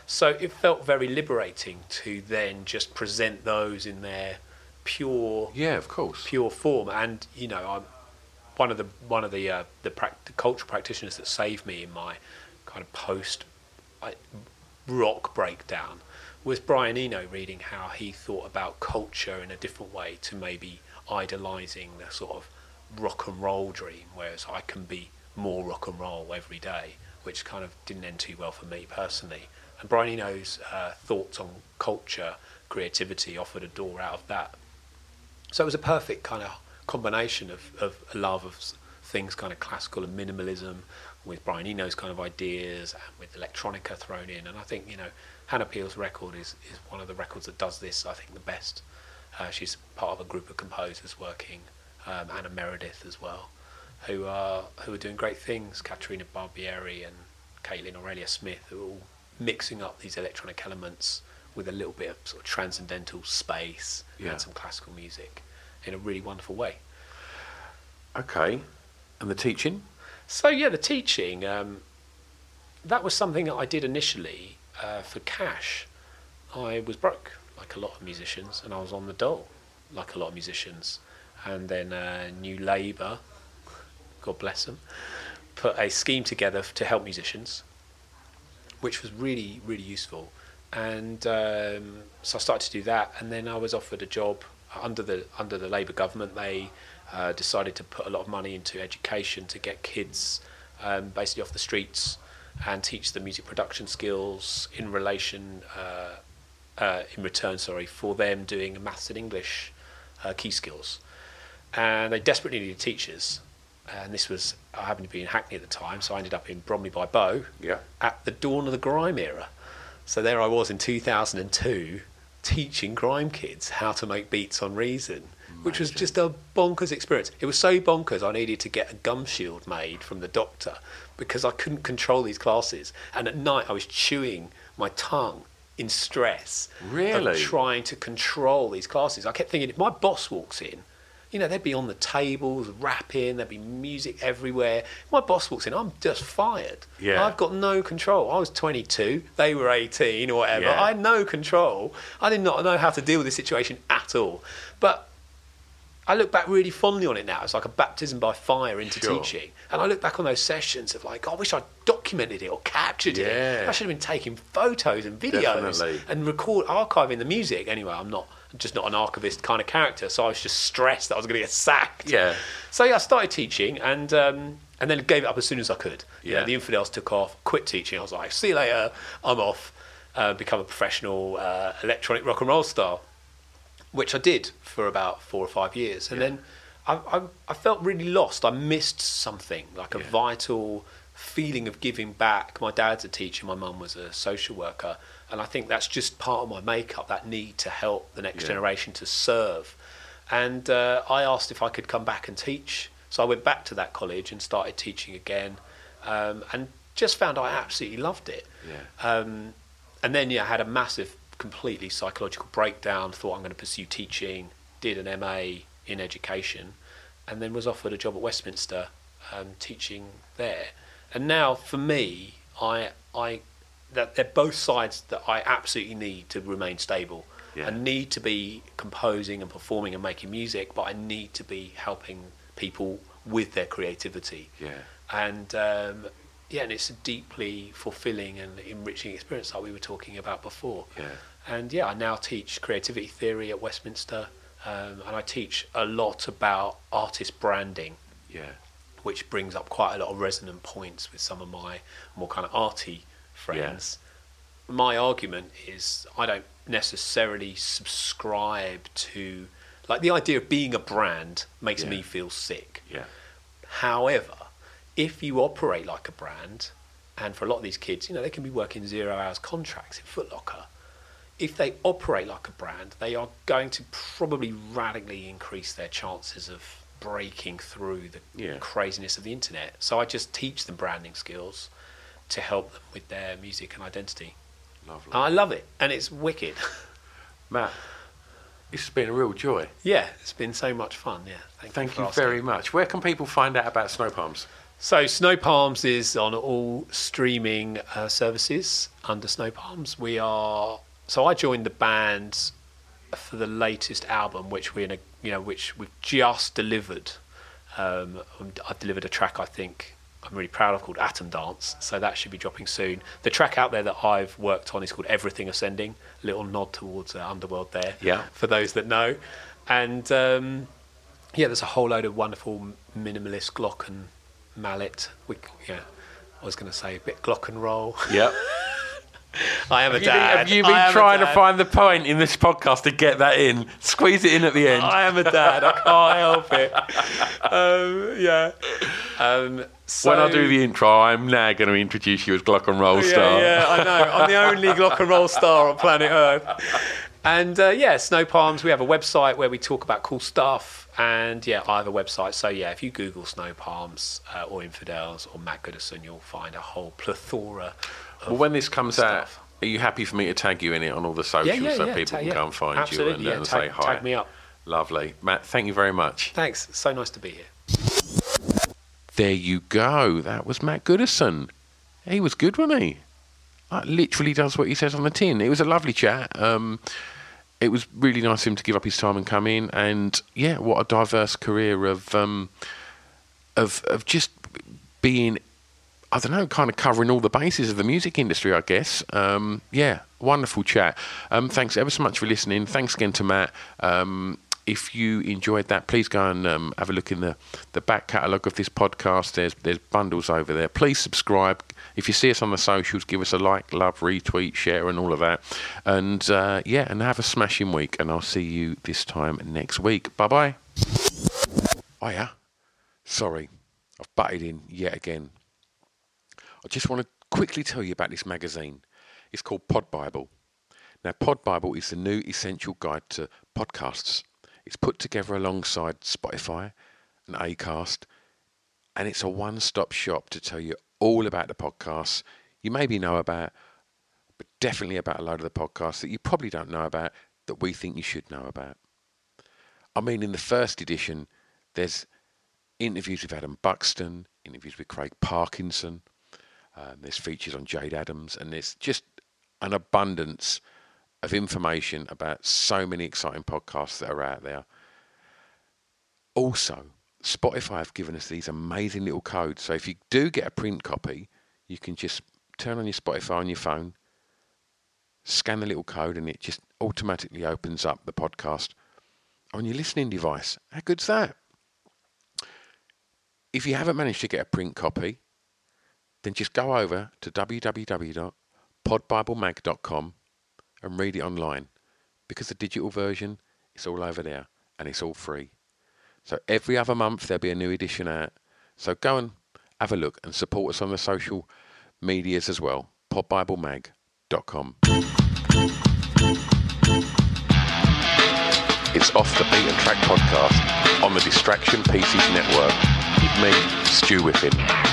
So it felt very liberating to then just present those in their pure, of course, pure form. And I'm one of the cultural practitioners that saved me in my kind of post rock breakdown was Brian Eno, reading how he thought about culture in a different way to maybe idolising the sort of rock and roll dream, whereas I can be more rock and roll every day, which kind of didn't end too well for me personally. And Brian Eno's thoughts on culture, creativity offered a door out of that. So it was a perfect kind of combination of a love of things kind of classical and minimalism with Brian Eno's kind of ideas and with electronica thrown in. And I think, Hannah Peel's record is one of the records that does this, I think, the best. She's part of a group of composers working, Anna Meredith as well, who are doing great things. Caterina Barbieri and Caitlin Aurelia Smith, who are all mixing up these electronic elements with a little bit of sort of transcendental space and some classical music in a really wonderful way. Okay, and the teaching? So the teaching, that was something that I did initially for cash. I was broke, like a lot of musicians, and I was on the dole, like a lot of musicians. And then New Labour, God bless them, put a scheme together to help musicians, which was really, really useful. And so I started to do that, and then I was offered a job under the Labour government. They decided to put a lot of money into education to get kids basically off the streets and teach them music production skills in return for them doing maths and English key skills. And they desperately needed teachers. And I happened to be in Hackney at the time, so I ended up in Bromley by Bow at the dawn of the grime era. So there I was in 2002 teaching grime kids how to make beats on Reason, which was just a bonkers experience. It was so bonkers I needed to get a gum shield made from the doctor because I couldn't control these classes. And at night I was chewing my tongue in stress of trying to control these classes. I kept thinking, if my boss walks in, they'd be on the tables, rapping, there'd be music everywhere. If my boss walks in, I'm just fired. Yeah. I've got no control. I was 22, they were 18 or whatever. Yeah. I had no control. I did not know how to deal with this situation at all. But I look back really fondly on it now. It's like a baptism by fire into teaching. And I look back on those sessions of I wish I'd documented it or captured it. I should have been taking photos and videos and archiving the music. Anyway, I'm just not an archivist kind of character, so I was just stressed that I was going to get sacked. Yeah. So I started teaching and then gave it up as soon as I could. Yeah. The Infidels took off, quit teaching. I was like, see you later, I'm off, become a professional electronic rock and roll star, which I did for about 4 or 5 years. And then I felt really lost. I missed something, like a vital feeling of giving back. My dad's a teacher, my mum was a social worker, and I think that's just part of my makeup, that need to help the next generation, to serve. And I asked if I could come back and teach. So I went back to that college and started teaching again, and just found I absolutely loved it. Yeah. And then I had a massive, completely psychological breakdown, thought I'm going to pursue teaching, did an MA in education, and then was offered a job at Westminster teaching there. And now for me, that they're both sides that I absolutely need to remain stable. I need to be composing and performing and making music, but I need to be helping people with their creativity. And and it's a deeply fulfilling and enriching experience like we were talking about before. And I now teach creativity theory at Westminster, and I teach a lot about artist branding, which brings up quite a lot of resonant points with some of my more kind of arty friends. My argument is I don't necessarily subscribe to, like, the idea of being a brand makes me feel sick. However, if you operate like a brand, and for a lot of these kids, they can be working 0 hours contracts in Foot Locker. If they operate like a brand, they are going to probably radically increase their chances of breaking through the craziness of the internet. So I just teach them branding skills to help them with their music and identity. Lovely. And I love it, and it's wicked. Matt, this has been a real joy. Yeah, it's been so much fun. Thank you very much. Where can people find out about Snow Palms? So Snow Palms is on all streaming services under Snow Palms. So I joined the band for the latest album, which which we've just delivered. I've delivered a track I think I'm really proud of called Atom Dance, so that should be dropping soon. The track out there that I've worked on is called Everything Ascending, a little nod towards Underworld there, for those that know. And there's a whole load of wonderful minimalist Glocken mallet. I was going to say a bit Glock and roll. Yep. I am a dad. Have you been trying to find the point in this podcast to get that in? Squeeze it in at the end. I am a dad. I can't help it. So, when I do the intro, I'm now going to introduce you as Glock and Roll star. Yeah, I know. I'm the only Glock and Roll star on planet Earth. And Snow Palms, we have a website where we talk about cool stuff. And I have a website. So if you Google Snow Palms or Infidels or Matt Goodison, you'll find a whole plethora of when this comes stuff. out, are you happy for me to tag you in it on all the socials so people can go and find Absolutely, you and say hi? Tag me up. Lovely. Matt, thank you very much. Thanks. So nice to be here. There you go. That was Matt Goodison. He was good, wasn't he? Literally does what he says on the tin. It was a lovely chat. It was really nice of him to give up his time and come in. And what a diverse career of just being, I don't know, kind of covering all the bases of the music industry, I guess. Wonderful chat. Thanks ever so much for listening. Thanks again to Matt. If you enjoyed that, please go and have a look in the back catalogue of this podcast. There's bundles over there. Please subscribe. If you see us on the socials, give us a like, love, retweet, share, and all of that. And and have a smashing week. And I'll see you this time next week. Bye-bye. Oh, yeah? Sorry, I've butted in yet again. I just want to quickly tell you about this magazine. It's called Pod Bible. Now, Pod Bible is the new essential guide to podcasts. It's put together alongside Spotify and Acast, and it's a one-stop shop to tell you all about the podcasts you maybe know about, but definitely about a load of the podcasts that you probably don't know about that we think you should know about. I mean, in the first edition, there's interviews with Adam Buxton, interviews with Craig Parkinson, there's features on Jade Adams, and there's just an abundance of information about so many exciting podcasts that are out there. Also, Spotify have given us these amazing little codes. So if you do get a print copy, you can just turn on your Spotify on your phone, scan the little code, and it just automatically opens up the podcast on your listening device. How good's that? If you haven't managed to get a print copy, then just go over to www.podbiblemag.com and read it online, because the digital version is all over there and it's all free. So every other month there'll be a new edition out. So go and have a look and support us on the social medias as well. podbiblemag.com. It's Off the Beaten Track podcast on the Distraction Pieces Network with me, Stu Whiffen.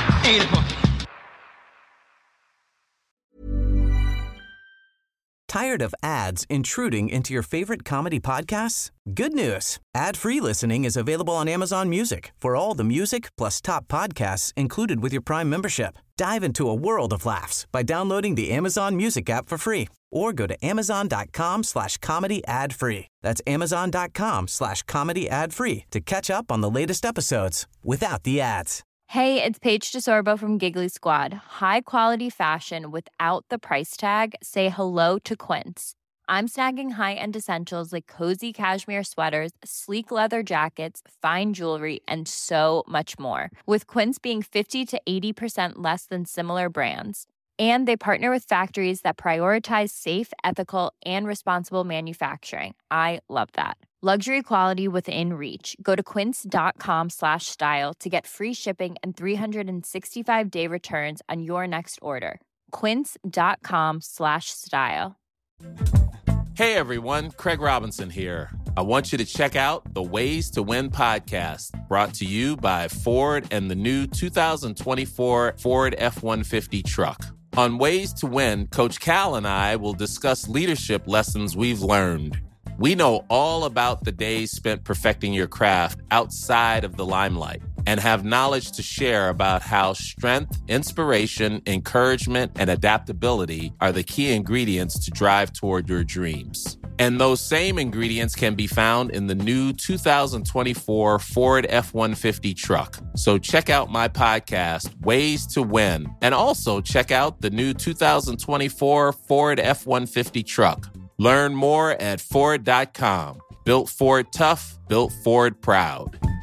Tired of ads intruding into your favorite comedy podcasts? Good news. Ad-free listening is available on Amazon Music for all the music plus top podcasts included with your Prime membership. Dive into a world of laughs by downloading the Amazon Music app for free or go to amazon.com/comedy ad-free. That's amazon.com/comedy ad-free to catch up on the latest episodes without the ads. Hey, it's Paige DeSorbo from Giggly Squad. High quality fashion without the price tag. Say hello to Quince. I'm snagging high-end essentials like cozy cashmere sweaters, sleek leather jackets, fine jewelry, and so much more. With Quince being 50 to 80% less than similar brands. And they partner with factories that prioritize safe, ethical, and responsible manufacturing. I love that. Luxury quality within reach. Go to quince.com/style to get free shipping and 365-day returns on your next order. Quince.com/style. Hey everyone, Craig Robinson here. I want you to check out the Ways to Win podcast, brought to you by Ford and the new 2024 Ford F-150 truck. On Ways to Win, Coach Cal and I will discuss leadership lessons we've learned. We know all about the days spent perfecting your craft outside of the limelight. and have knowledge to share about how strength, inspiration, encouragement, and adaptability are the key ingredients to drive toward your dreams. And those same ingredients can be found in the new 2024 Ford F-150 truck. So check out my podcast, Ways to Win, and also check out the new 2024 Ford F-150 truck. Learn more at Ford.com. Built Ford tough, built Ford proud.